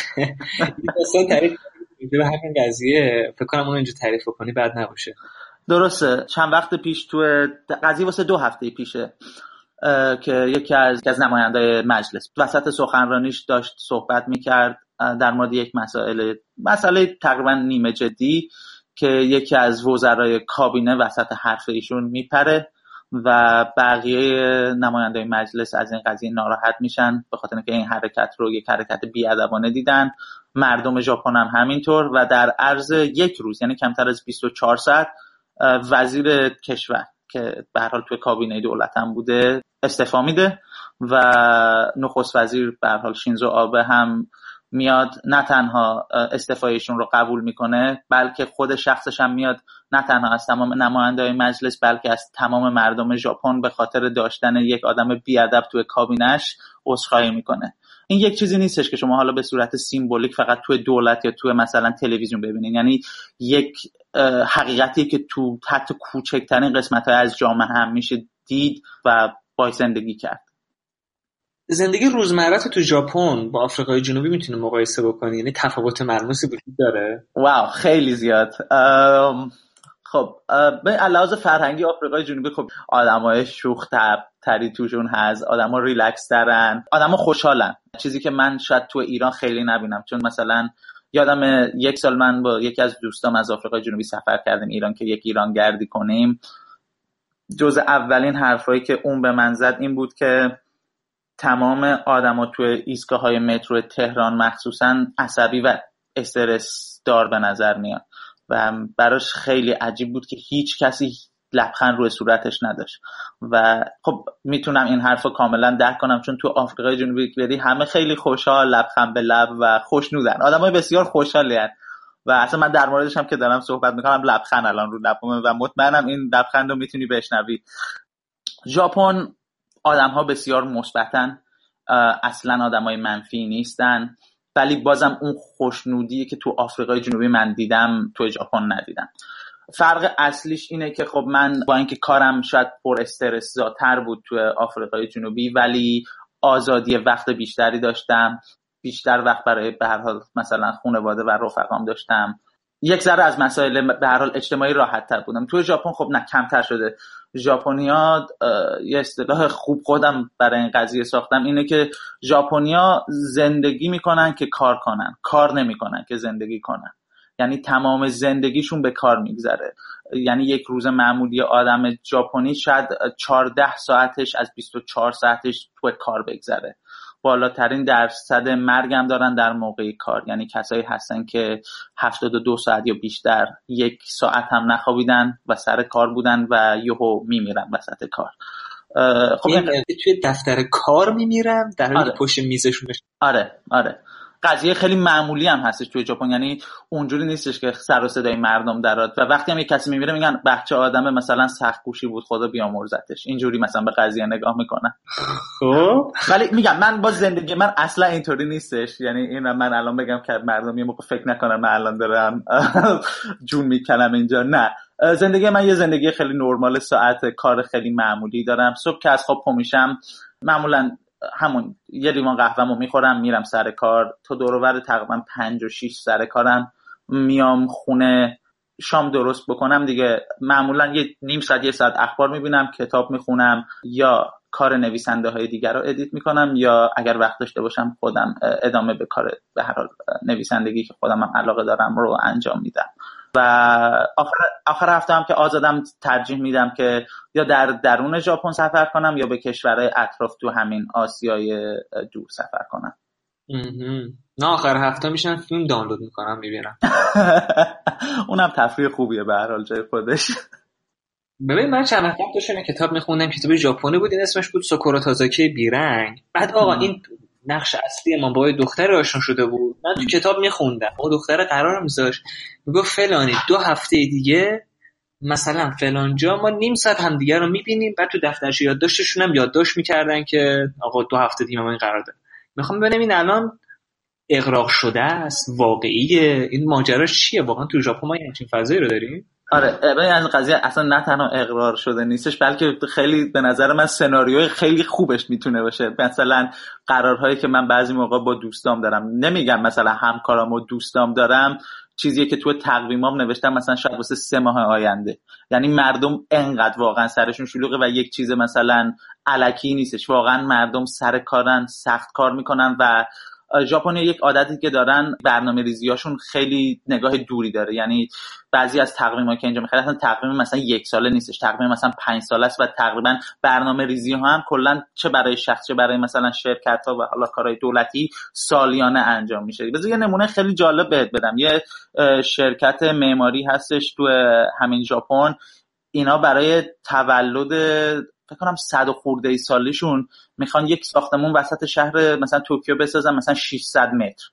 مثلا تعریف به همین قضیه فکر کنم اون اینجا تعریف کنی بعد نباشه. درسته. چند وقت پیش تو قضیه واسه دو هفته پیشه که یکی از از نماینده‌های مجلس وسط سخنرانیش داشت صحبت میکرد در مورد یک مسئله مسئله تقریبا نیمه جدی که یکی از وزرای کابینه وسط حرف ایشون میپره و بقیه نماینده‌های مجلس از این قضیه ناراحت میشن به خاطر اینکه این حرکت رو یک حرکت بی‌ادبانه دیدن. مردم ژاپن هم همینطور و در عرض یک روز یعنی کمتر از بیست و چهار ساعت وزیر کشور که به هر حال توی کابینه دولت هم بوده استعفا میده و نخست وزیر به هر حال شینزو آبه هم میاد نه تنها استعفایشون رو قبول میکنه بلکه خود شخصش هم میاد نه تنها از تمام نماینده‌های مجلس بلکه از تمام مردم ژاپن به خاطر داشتن یک آدم بی‌ادب توی کابینش عذرخواهی میکنه. این یک چیزی نیستش که شما حالا به صورت سیمبولیک فقط توی دولت یا توی مثلا تلویزیون ببینید، یعنی یک حقیقتی که تو حتی کوچکترین قسمت‌های از جامعه هم میشه دید و باهاش زندگی کرد. زندگی روزمره تو ژاپن با آفریقای جنوبی میتونه مقایسه بکنی؟ یعنی تفاوت ملموسی وجود داره؟ واو خیلی زیاد. خب به علاوه فرهنگی آفریقای جنوبی خب آدمای شوخ طبع تری توشون هست، آدما ریلکس ترن، آدما خوشحالن، چیزی که من شاید تو ایران خیلی نبینم. چون مثلا یادم یک سال من با یکی از دوستام از آفریقای جنوبی سفر کردیم ایران که یک ایران گردی کنیم. جز اولین حرفایی که اون به من زد این بود که تمام آدما توی ایستگاه‌های مترو تهران مخصوصاً عصبی و استرس دار به نظر میاد و براش خیلی عجیب بود که هیچ کسی لبخند روی صورتش نداشت و خب میتونم این حرفو کاملا درک کنم چون تو آفریقای جنوبی بری همه خیلی خوشحال، لبخند به لب و خوشنودن، آدمای بسیار خوشحالی هستن و اصلا من در موردش هم که دارم صحبت میکنم لبخند الان رو لبمه و مطمئنم این لبخند رو میتونی بشنوی. ژاپن آدم‌ها بسیار مثبتن، اصلا آدمای منفی نیستن، ولی بازم اون خوشنودی که تو آفریقای جنوبی من دیدم تو ژاپن ندیدم. فرق اصلیش اینه که خب من با اینکه کارم شاید پر استرس زاتر بود تو آفریقای جنوبی ولی آزادی وقت بیشتری داشتم، بیشتر وقت برای به هر حال مثلا خانواده و رفقام داشتم، یک ذره از مسائل به هر حال اجتماعی راحت تر بودم. تو ژاپن خب نه کمتر شده ژاپنیا یه اصطلاح خوب خودم برای این قضیه ساختم اینه که ژاپنیا زندگی میکنن که کار کنن، کار نمیکنن که زندگی کنن. یعنی تمام زندگیشون به کار میگذره. یعنی یک روز معمولی آدم ژاپنی شاید چهارده ساعتش از بیست و چهار ساعتش تو کار بگذره. بالاترین درصد مرگ هم دارن در موقع کار. یعنی کسایی هستن که هفتاد و دو ساعت یا بیشتر یک ساعت هم نخوابیدن و سر کار بودن و یهو میمیرن وسط کار. خب این توی دفتر کار میمیرن در حالی آره. پشت میزشون. آره آره قضیه خیلی معمولی هم هستش توی ژاپن. یعنی اونجوری نیستش که سر و صدای مردم درات و وقتی هم یک کسی میمیره میگن بچه آدم مثلا سخت‌کوشی بود خدا بیامرزتش. اینجوری مثلا به قضیه نگاه میکنن. خب ولی میگم من با زندگی من اصلا اینطوری نیستش. یعنی این من الان بگم که مردم یه موقع فکر نکنن من الان دارم جون میکنم اینجا. نه، زندگی من یه زندگی خیلی نرمال، ساعت کار خیلی معمولی دارم. صبح که از خواب پا میشم معمولا همون یه لیوان قهوه‌مو میخورم میرم سر کار. تا دور و بر تقریبا پنج و شش سر کارم. میام خونه شام درست بکنم دیگه. معمولا یه نیم ساعت یه ساعت اخبار میبینم، کتاب میخونم یا کار نویسنده های دیگر رو ادیت میکنم یا اگر وقت داشته باشم خودم ادامه به کار به هر حال نویسندگی که خودم هم علاقه دارم رو انجام میدم. و آخر آخر هفته هم که آزادم ترجیح میدم که یا در درون ژاپن سفر کنم یا به کشورهای اطراف تو همین آسیای دور سفر کنم. نه آخر هفته میشن فیلم دانلود میکنم میبینم. اونم تفریح خوبیه به هر حال جای خودش. ببین من چند وقت داشتم کتاب میخوندم، کتاب ژاپنی بود، اسمش بود ساکورا تازاکی بیرنگ. بعد آقا این نقش اصلی ما با دختر آشنا شده بود. من تو کتاب میخوندم اون دختر قرار میذاشت میگفت فلانی دو هفته دیگه مثلا فلان جا ما نیم ساعت هم دیگه رو میبینیم. بعد تو دفترش یادداشتشون هم یادداشت میکردن که آقا دو هفته دیگه ما این قرار داریم. میخوام ببینم این الان اغراق شده است، واقعیه؟ این ماجراش چیه واقعا؟ تو ژاپن ما همچین فضایی رو داریم؟ آره ببین از قضیه اصلا نه تنها اقرار شده نیستش بلکه خیلی به نظر من سناریوی خیلی خوبش میتونه باشه. مثلا قرارهایی که من بعضی موقع با دوستام دارم، نمیگم مثلا همکارام و دوستام دارم، چیزیه که تو تقویمام نوشتم مثلا شاید واسه سه ماه آینده. یعنی مردم انقدر واقعا سرشون شلوغه و یک چیز مثلا الکی نیستش. واقعا مردم سر کارن، سخت کار میکنن و ژاپن یک عادتی که دارن برنامه‌ریزیاشون خیلی نگاه دوری داره. یعنی بعضی از تقویم‌ها که اینجا می‌خواد اصلا تقویم مثلا یک ساله نیستش، تقویم مثلا پنج ساله است و تقریبا برنامه‌ریزی‌ها هم کلاً چه برای شخص چه برای مثلا شرکت‌ها و حالا کارهای دولتی سالیانه انجام میشه. بذار یه نمونه خیلی جالب بهت بدم. یه شرکت معماری هستش تو همین ژاپن، اینا برای تولد فکر کنم صد و خورده ای سالیشون میخوان یک ساختمون وسط شهر مثلا توکیو بسازن مثلا ششصد متر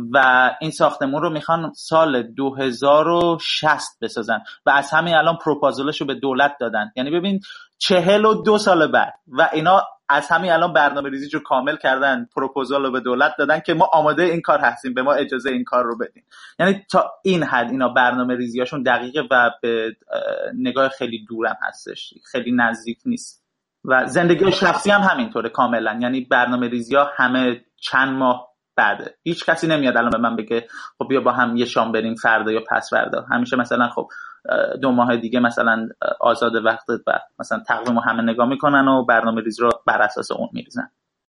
و این ساختمون رو میخوان سال دو هزار و شصت بسازن و از همین الان پروپوزالشو به دولت دادن. یعنی ببین چهل و دو سال بعد و اینا از همین الان برنامه ریزی رو کامل کردن، پروپوزال رو به دولت دادن که ما آماده این کار هستیم، به ما اجازه این کار رو بدین. یعنی تا این حد اینا برنامه ریزیاشون دقیقه و به نگاه خیلی دورم هستش، خیلی نزدیک نیست. و زندگی شخصی هم همینطوره کاملا. یعنی برنامه ریزی ها همه چند ماه بعده. هیچ کسی نمیاد الان به من بگه خب بیا با هم یه شام بریم فردا یا پس فردا. همیشه مثلا خب دو ماه دیگه مثلا آزاد وقتت و مثلا تقویمو همه نگاه میکنن و برنامه ریزی رو بر اساس اون میریزن.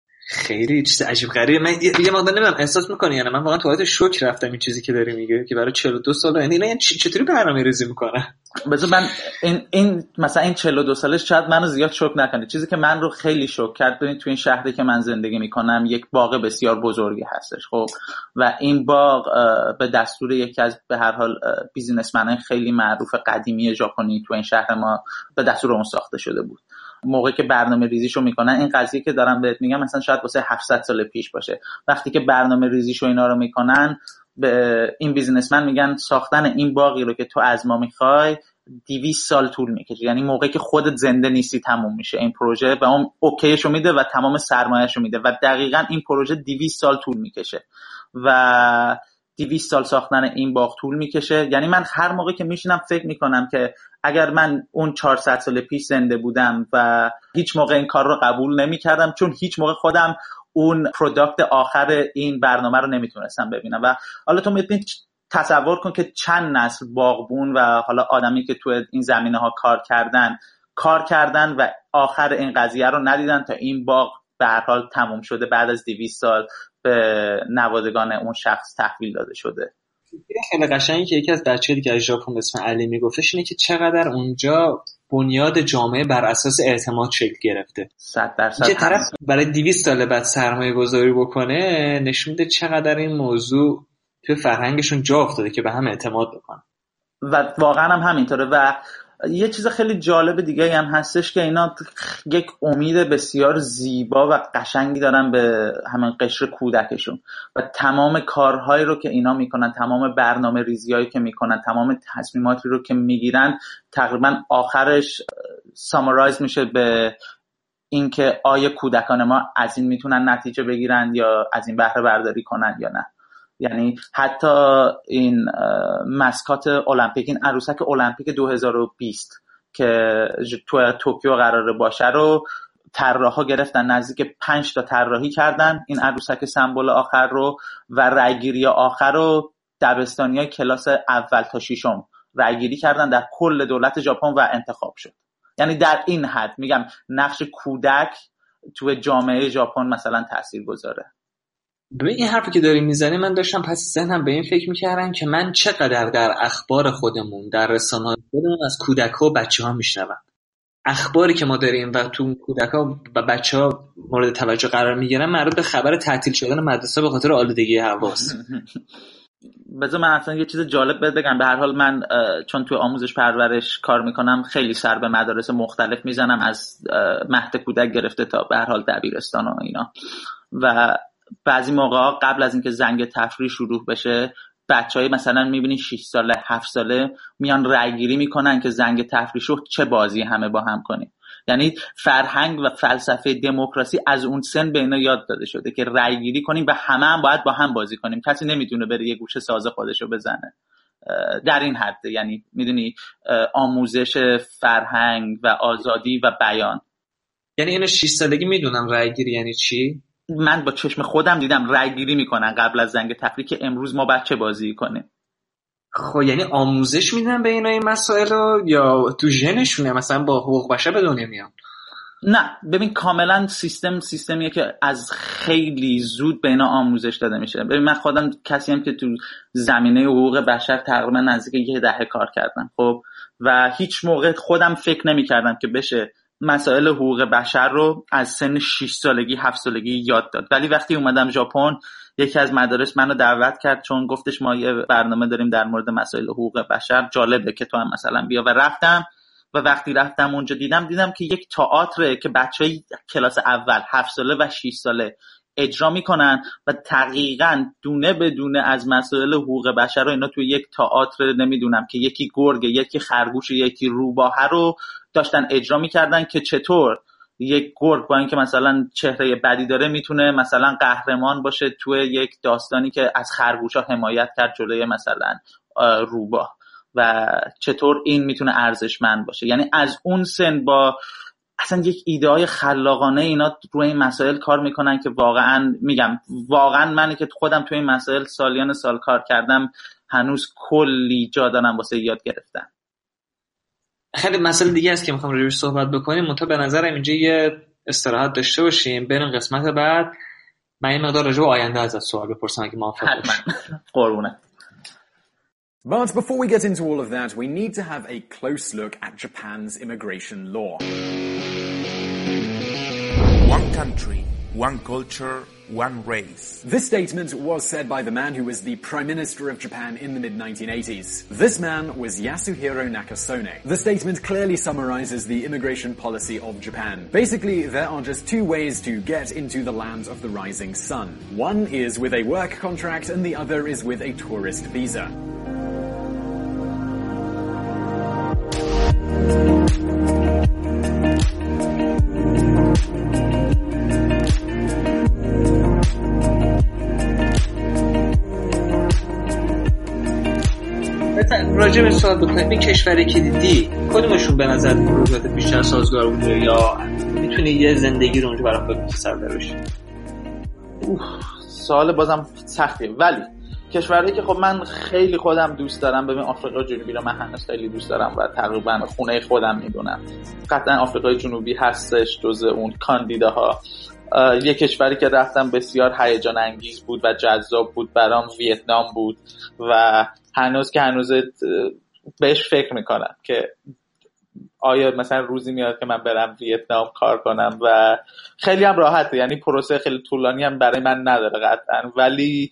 خیلی چیز عجیب غریبه. من یه مقدار نمیدونم احساس میکنی یعنی من واقعا تو حالت شوک رفتم این چیزی که داری میگه که برای چهل و دو ساله یعنی اینا چطوری برنامه‌ریزی میکنن؟ بذار من این این مثلا این چهل و دو سالش شاید منو زیاد شوک نکنه. چیزی که من رو خیلی شوک کرد، ببین تو این شهری که من زندگی میکنم یک باغ بسیار بزرگی هستش خب و این باغ به دستور یکی از به هر حال بیزینسمنای خیلی معروف قدیمی ژاپنی تو این شهر ما به دستور اون ساخته شده بود. موقعی که برنامه ریزیشو میکنن، این قضیه که دارم بهت میگم مثلا شاید واسه هفتصد سال پیش باشه، وقتی که برنامه ریزیشو اینا رو میکنن به این بیزینسمن میگن ساختن این باغی رو که تو از ما میخوای دویست سال طول میکشه. یعنی موقعی که خودت زنده نیستی تموم میشه این پروژه و اون اوکیشو میده و تمام سرمایه‌شو میده و دقیقاً این پروژه دویست سال طول میکشه و دویست سال ساختن این باغ طول میکشه. یعنی من هر موقع که میشینم فکر میکنم که اگر من اون چهارصد سال پیش زنده بودم و هیچ موقع این کار رو قبول نمیکردم، چون هیچ موقع خودم اون پروداکت آخر این برنامه رو نمیتونستم ببینم. و حالا تو میتونی تصور کن که چند نسل باغبون و حالا آدمی که تو این زمینه ها کار کردن کار کردن و آخر این قضیه رو ندیدن تا این باغ به هر حال تموم شده بعد از دویست سال به نوادگان اون شخص تحویل داده شده. خیلی قشنگی که یکی از بچه‌ها دیگه از ژاپن به اسم علی میگفتش اینه که چقدر اونجا بنیاد جامعه بر اساس اعتماد شکل گرفته. صد درصد. که طرف برای دویست سال بعد سرمایه گذاری بکنه نشون میده چقدر این موضوع توی فرهنگشون جا افتاده که به هم اعتماد بکنن. و واقعا هم همینطوره. و یه چیز خیلی جالب دیگه هم هستش که اینا یک امید بسیار زیبا و قشنگی دارن به همین قشر کودکشون و تمام کارهایی رو که اینا میکنن، تمام برنامه ریزیایی که میکنن، تمام تصمیماتی رو که میگیرن تقریبا آخرش سامرایز میشه به اینکه آیا کودکان ما از این میتونن نتیجه بگیرن یا از این بهره برداری کنن یا نه. یعنی حتی این مسکات المپیک، این عروسک المپیک دو هزار و بیست که تو توکیو قراره باشه رو طراحا گرفتن، نزدیک پنج تا طراحی کردن این عروسک سمبل آخر رو و رأیگیری آخر رو دبستانیای کلاس اول تا ششم رأیگیری کردن در کل دولت ژاپن و انتخاب شد. یعنی در این حد میگم نقش کودک تو جامعه ژاپن مثلا تاثیرگذاره. ببین این حرفی که داری میزنی من داشتم پس ذهنم به این فکر میکردم که من چقدر در اخبار خودمون در رسانه‌های خودمون از کودک‌ها و بچه‌ها میشنوم. اخباری که ما داریم و تو کودک‌ها و بچه‌ها مورد توجه قرار میگیرن مربوط به خبر تعطیل شدن مدرسه به خاطر آلودگی هواست. بذار من اصلا یه چیز جالب بهت بگم. به هر حال من چون توی آموزش پرورش کار میکنم خیلی سر به مدارس مختلف میزنم، از مهد کودک گرفته تا به هر حال دبیرستان و اینا. و بعضی موقعا قبل از اینکه زنگ تفریح شروع بشه بچهای مثلا میبینی شش ساله هفت ساله میان رای گیری میکنن که زنگ تفریح شو چه بازی همه با هم کنیم. یعنی فرهنگ و فلسفه دموکراسی از اون سن به اینا یاد داده شده که رای گیری کنیم و همه هم باید با هم بازی کنیم، کسی نمیتونه بره یه گوشه ساز خودشو بزنه. در این حد یعنی میدونی آموزش فرهنگ و آزادی و بیان. یعنی اینو شش سالگی میدونم رای گیری یعنی چی؟ من با چشم خودم دیدم رای گیری میکنن قبل از زنگ تفریح که امروز ما بچه بازی کنیم. خب یعنی آموزش میدن به اینا این مسائل رو یا تو ژنشونه مثلا با حقوق بشر به دنیا میان؟ نه ببین کاملا سیستم سیستمیه که از خیلی زود به اینا آموزش داده میشه. ببین من خودم کسی هم که تو زمینه حقوق بشر تقریبا نزدیک یه دهه کار کردم خب و هیچ موقع خودم فکر نمیکردم که بشه مسائل حقوق بشر رو از سن شش سالگی هفت سالگی یاد داد. ولی وقتی اومدم ژاپن یکی از مدارس منو دعوت کرد چون گفتش ما یه برنامه داریم در مورد مسائل حقوق بشر، جالبه که تو هم مثلا بیا. و رفتم و وقتی رفتم اونجا دیدم دیدم که یک تئاتره که بچهای کلاس اول هفت ساله و شش ساله اجرا میکنن و دقیقاً دونه به دونه از مسائل حقوق بشر رو اینا توی یک تئاتر نمیدونم که یکی گرگ یکی خرگوش یکی روباه رو داشتن اجرا میکردن که چطور یک گرگ با اینکه مثلا چهره بدی داره میتونه مثلا قهرمان باشه توی یک داستانی که از خرگوشا حمایت کرد جلوی مثلا روباه و چطور این میتونه ارزشمند باشه. یعنی از اون سن با اصلا یک ایده های خلاقانه اینا روی این مسائل کار میکنن که واقعا میگم واقعا من که خودم توی این مسائل سالیان سال کار کردم هنوز کلی جا دارم واسه یاد گرفتن. خیلی مسئله دیگه است که میخوام روش صحبت بکنیم، منتها به نظرم اینجا یه استراحت داشته باشیم بریم قسمت بعد من این مقدار راجع به آینده ازت سوال بپرسم اگه موافق باشی. قربونه. But before we get into all of that, we need to have a close look at Japan's immigration law. One country, one culture, one race. This statement was said by the man who was the Prime Minister of Japan in the mid nineteen eighties. This man was Yasuhiro Nakasone. The statement clearly summarizes the immigration policy of Japan. Basically, there are just two ways to get into the land of the rising sun. One is with a work contract and the other is with a tourist visa. راجع به سوال بکنیم این کشوری که دیدی کدومشون به نظر روزات بیشتر سازگار بوده یا میتونی یه زندگی رو اونجا برای خودت تصور بشی؟ اوه سوال بازم سختیه ولی کشوری که خب من خیلی خودم دوست دارم، ببین آفریقای جنوبی رو من هنوز خیلی دوست دارم و تقریبا خونه خودم میدونم. قطعا آفریقای جنوبی هستش جزء اون کاندیداها. یه کشوری که رفتم بسیار هیجان انگیز بود و جذاب بود برام ویتنام بود و هنوز که هنوز بهش فکر میکنم که آیا مثلا روزی میاد که من برم ویتنام کار کنم و خیلی هم راحته، یعنی پروسه خیلی طولانی هم برای من نداره قطعا، ولی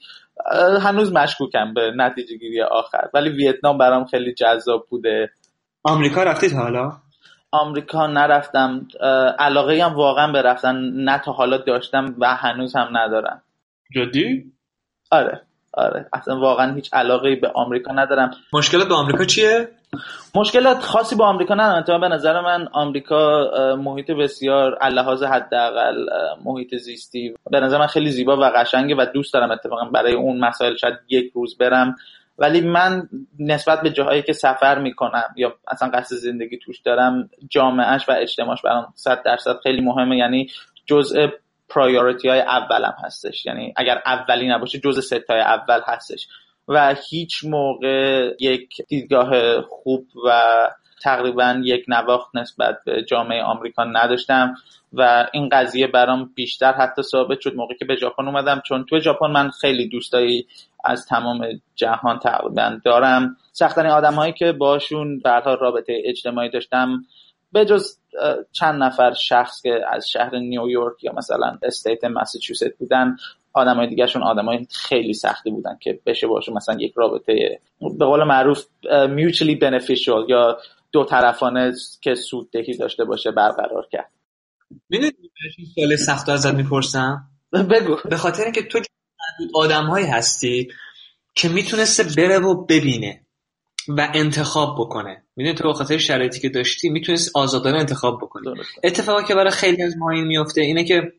هنوز مشکوکم به نتیجه گیری آخر. ولی ویتنام برام خیلی جذاب بوده. آمریکا رفتید حالا؟ آمریکا نرفتم، علاقه هم واقعا به رفتن نه تا حالا داشتم و هنوز هم ندارم. جدی؟ آره آره اصلا واقعا هیچ علاقه‌ای به آمریکا ندارم. مشکلات با آمریکا چیه؟ مشکلات خاصی با آمریکا ندارم. تو به نظر من آمریکا محیط بسیار لحاظ حداقل محیط زیستی به نظر من خیلی زیبا و قشنگه و دوست دارم اتفاقا برای اون مسائل شاید یک روز برم، ولی من نسبت به جاهایی که سفر میکنم یا اصلا قصد زندگی توش دارم جامعهش و اجتماعش برام صد درصد خیلی مهمه، یعنی جزء پرایوریتی های اولم هستش، یعنی اگر اولی نباشه جزء ستای اول هستش و هیچ موقع یک دیدگاه خوب و تقریبا یک نواخت نسبت به جامعه آمریکا نداشتم و این قضیه برام بیشتر حتی ثابت شد موقعی که به ژاپن اومدم، چون تو ژاپن من خیلی دوستایی از تمام جهان تقریبا دارم. سخت‌ترین آدم‌هایی که باشون به هر حال رابطه اجتماعی داشتم به جز چند نفر شخص که از شهر نیویورک یا مثلا استیت ماساچوست بودن، آدمای دیگه‌شون آدمای خیلی سختی بودن که بشه باشون مثلا یک رابطه به قول معروف mutually beneficial یا دو طرفانه که سوددهی داشته باشه برقرار کرد. می‌دونی این سوال سخت ازت میپرسم؟ بگو. به خاطر اینکه تو آدم‌هایی هستی که میتونسته بره و ببینه و انتخاب بکنه. میدونی تو به خاطر شرایطی که داشتی میتونستی آزادانه انتخاب بکنی. اتفاقی که برای خیلی از ما این میفته اینه که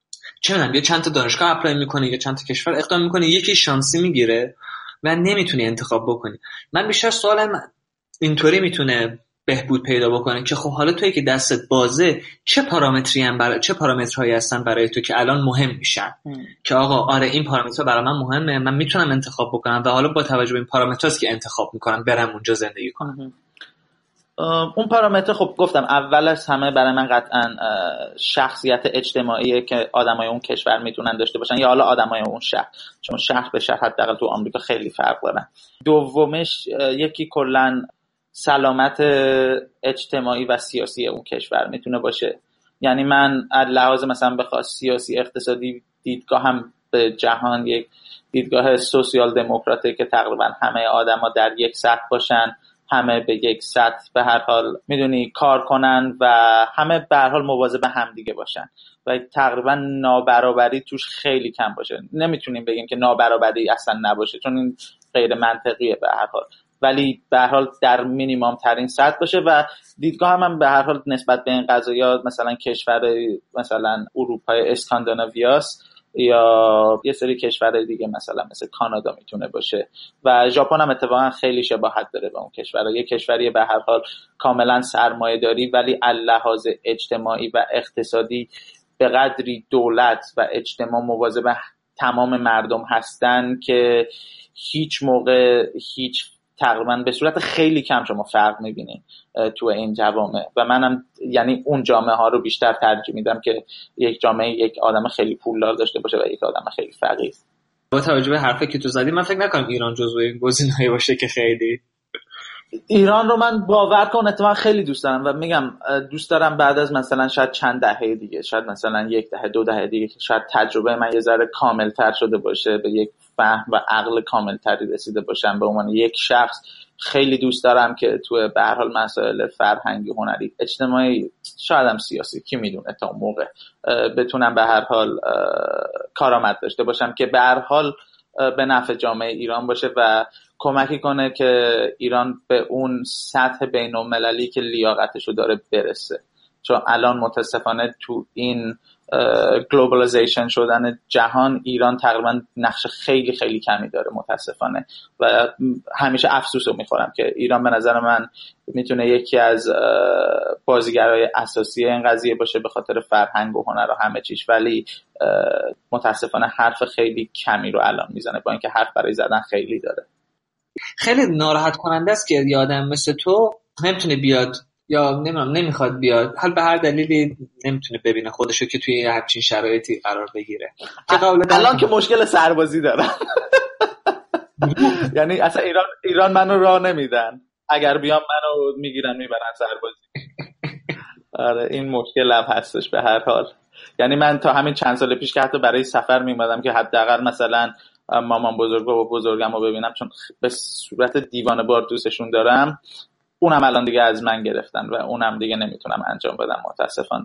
چه میدونم یا چند تا دانشگاه اپلای میکنه یا چند تا کشور اقدام میکنه، یکی شانسی میگیره و نمیتونی انتخاب بکنی. من بیشتر سوالم اینطوری میتونه بهبود پیدا بکنه که خب حالا تویی که دستت بازه چه پارامتری هم برای چه پارامترهایی هستن برای تو که الان مهم میشن که آقا آره این پارامترها برای من مهمه، من میتونم انتخاب بکنم و حالا با توجه به این پارامترهاست که انتخاب میکنم برم اونجا زندگی کنم. اون پارامتر خب گفتم اول از همه برای من قطعا شخصیت اجتماعیه که آدمای اون کشور میتونن داشته باشن یا حالا آدمای اون شهر، چون شهر به شهر حداقل تو آمریکا خیلی فرق دارن. دومش یکی کلا سلامت اجتماعی و سیاسی اون کشور میتونه باشه، یعنی من از لحاظ مثلا بخواد سیاسی اقتصادی دیدگاه هم به جهان یک دیدگاه سوسیال دموکراته که تقریبا همه آدما در یک سطح باشن، همه به یک سطح به هر حال میدونی کار کنن و همه به هر حال مواظب هم دیگه باشن و تقریبا نابرابری توش خیلی کم باشه. نمیتونیم بگیم که نابرابری اصلا نباشه چون این غیر منطقیه به هر حال، ولی به هر حال در مینیمم ترین سطح باشه و دیدگاه هم, هم به هر حال نسبت به این قضایا مثلا کشور مثلا اروپای اسکاندیناویاست یا یه سری کشورهای دیگه مثلا مثل کانادا میتونه باشه و ژاپن هم اتفاقا خیلی شباهت داره به اون کشورها. یه کشوری به هر حال کاملا سرمایه‌داری ولی لحاظ اجتماعی و اقتصادی به قدری دولت و اجتماع مواظب تمام مردم هستن که هیچ موقع هیچ تقریبا به صورت خیلی کم شما فرق میبینید تو این جوامع و منم یعنی اون جامعه ها رو بیشتر ترجیح میدم که یک جامعه یک آدم خیلی پولدار داشته باشه و یک آدم خیلی فقیر. با توجه به حرفی که تو زدی من فکر نکنم ایران جزو این گزینه‌های باشه که خیلی ایران رو من باور کن اتفاقا خیلی دوست دارم و میگم دوست دارم بعد از مثلا شاید چند دهه دیگه، شاید مثلا یک دهه دو دهه دیگه که شاید تجربه من یه ذره کاملتر شده باشه، به یک فهم و عقل کاملتری رسیده باشم به عنوان یک شخص، خیلی دوست دارم که تو به هر حال مسائل فرهنگی، هنری، اجتماعی، شاید هم سیاسی، کی میدونه تا اون موقع بتونم به هر حال کارآمد داشته باشم که به هر حال به نفع جامعه ایران باشه و کمکی کنه که ایران به اون سطح بین‌المللی که لیاقتشو داره برسه چون الان متاسفانه تو این گلوبالیزیشن شدن جهان ایران تقریبا نقش خیلی خیلی کمی داره متاسفانه و همیشه افسوس رو میخورم که ایران به نظر من میتونه یکی از بازیگرای اساسی این قضیه باشه به خاطر فرهنگ و هنر و همه چیش، ولی متاسفانه حرف خیلی کمی رو الان میزنه با اینکه حرف برای زدن خیلی داره. خیلی ناراحت کننده است که یه آدم مثل تو نمیتونه بیاد یا نمیدونم نمیخواد بیاد، حال به هر دلیلی نمیتونه ببینه خودشو که توی همچین شرایطی قرار بگیره. الان که مشکل سربازی دارم یعنی اصلا ایران ایران منو راه نمیدن، اگر بیام منو میگیرن میبرن سربازی. آره این مشکل هم هستش به هر حال. یعنی من تا همین چند سال پیش که حتی برای سفر میمدم که حداقل مثلا مامان بزرگا و بزرگم رو ببینم چون به صورت دیوانه بار دوستشون دارم، اونم الان دیگه از من گرفتن و اونم دیگه نمیتونم انجام بدم متاسفانه.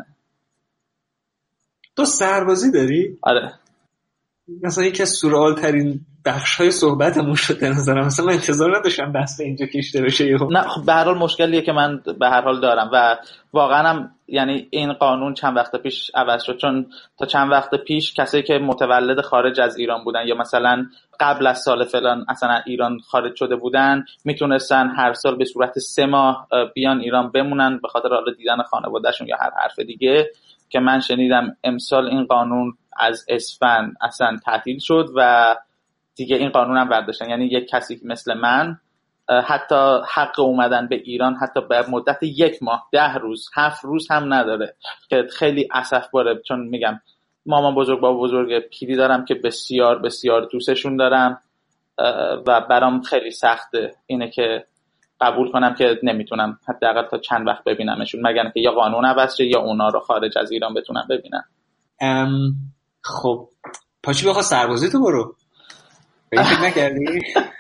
تو سربازی داری؟ آره. مثلا یکی از سورئال ترین بخش‌های صحبتمون شد به نظرم، مثلا من انتظار نداشتم بحث اینجا کشیده بشه. نه خب به هر حال مشکلیه که من به هر حال دارم و واقعا هم یعنی این قانون چند وقت پیش عوض شد، چون تا چند وقت پیش کسایی که متولد خارج از ایران بودن یا مثلا قبل از سال فلان اصلا ایران خارج شده بودن میتونستن هر سال به صورت سه ماه بیان ایران بمونن به خاطر حالا دیدن خانواده‌شون یا هر حرف دیگه، که من شنیدم امسال این قانون از اسفند اصلا تعطیل شد و دیگه این قانون هم برداشتن. یعنی یک کسی مثل من حتی حق اومدن به ایران حتی به مدت یک ماه ده روز هفت روز هم نداره که خیلی اسفباره، چون میگم مامان بزرگ بابا بزرگ پیری دارم که بسیار بسیار دوستشون دارم و برام خیلی سخته اینه که قبول کنم که نمیتونم حداقل تا چند وقت ببینمشون مگر که یا قانون عوض شه یا اونا رو خارج از ایران بتونم ببینم. ام خب پاچی بخواه سربازی تو برو به این فکر نکردی؟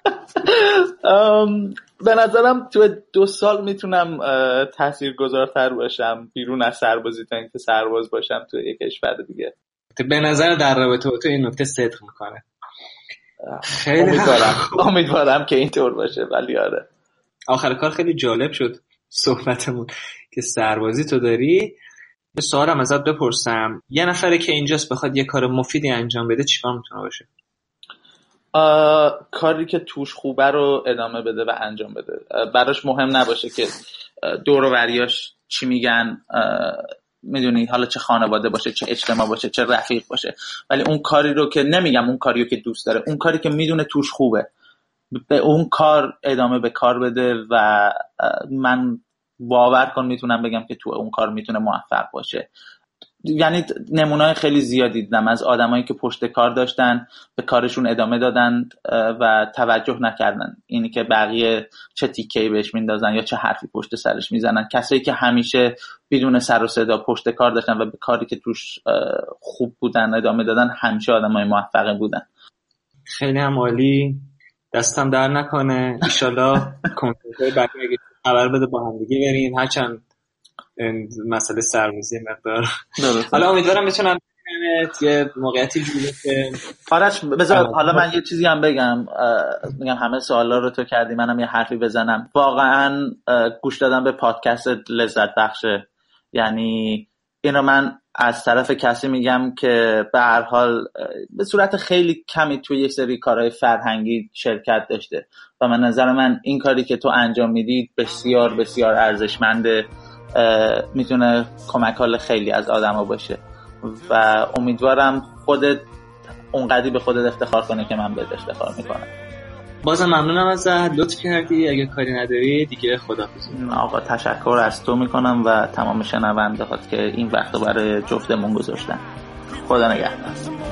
به نظرم تو دو سال میتونم تاثیرگذارتر باشم بیرون از سربازی تا اینکه سرباز باشم تو یک کشور دیگه. به نظر در رابطه تو این نکته صدق میکنه. خیلی امیدوارم امیدوارم که اینطور باشه. ولی آره آخر کار خیلی جالب شد صحبتمون که سربازی تو داری. یه سوالم ازت بپرسم، یه نفره که اینجاست بخواد یه کار مفیدی انجام بده چیکار میتونه باشه؟ کاری که توش خوبه رو ادامه بده و انجام بده. براش مهم نباشه که دور و بریاش چی میگن، میدونی حالا چه خانواده باشه چه اجتماع باشه چه رفیق باشه، ولی اون کاری رو که نمیگم اون کاری رو که دوست داره، اون کاری که میدونه توش خوبه به اون کار ادامه به کار بده و من باور کن میتونم بگم که تو اون کار میتونه موفق باشه. یعنی نمونه‌های خیلی زیادی دیدم از آدمایی که پشت کار داشتن به کارشون ادامه دادن و توجه نکردن اینی که بقیه چه تیکه‌ای بهش میندازن یا چه حرفی پشت سرش میزنن. کسایی که همیشه بدون سر و صدا پشت کار داشتن و به کاری که توش خوب بودن ادامه دادن همیشه آدمای موفقی بودن. خیلی هم عالی، دستم در نکنه. ان شاءالله کنفرانس‌های بعدی اگه خبر بده با هم دیگه بریم، هرچند مسئله سربازی مقدار. حالا امیدوارم بتونم یه موقعیتی جوری که آرش بذار حالا من یه چیزی هم بگم. میگم همه سوالا رو تو کردی، منم یه حرفی بزنم. واقعا گوش دادن به پادکست لذت بخشه. یعنی اینو من از طرف کسی میگم که به هر حال به صورت خیلی کمی توی یه سری کارهای فرهنگی شرکت داشته و من نظر من این کاری که تو انجام میدی بسیار بسیار ارزشمنده، میتونه کمک حال خیلی از آدما باشه و امیدوارم خودت اونقدری به خودت افتخار کنی که من بهت افتخار میکنم. بازم ممنونم ازت، لطف کردی. اگه کاری نداری دیگه خداحافظ. آقا تشکر از تو میکنم و تمام شنونده هات که این وقت رو برای جفتمون گذاشتن. خدا نگهدار.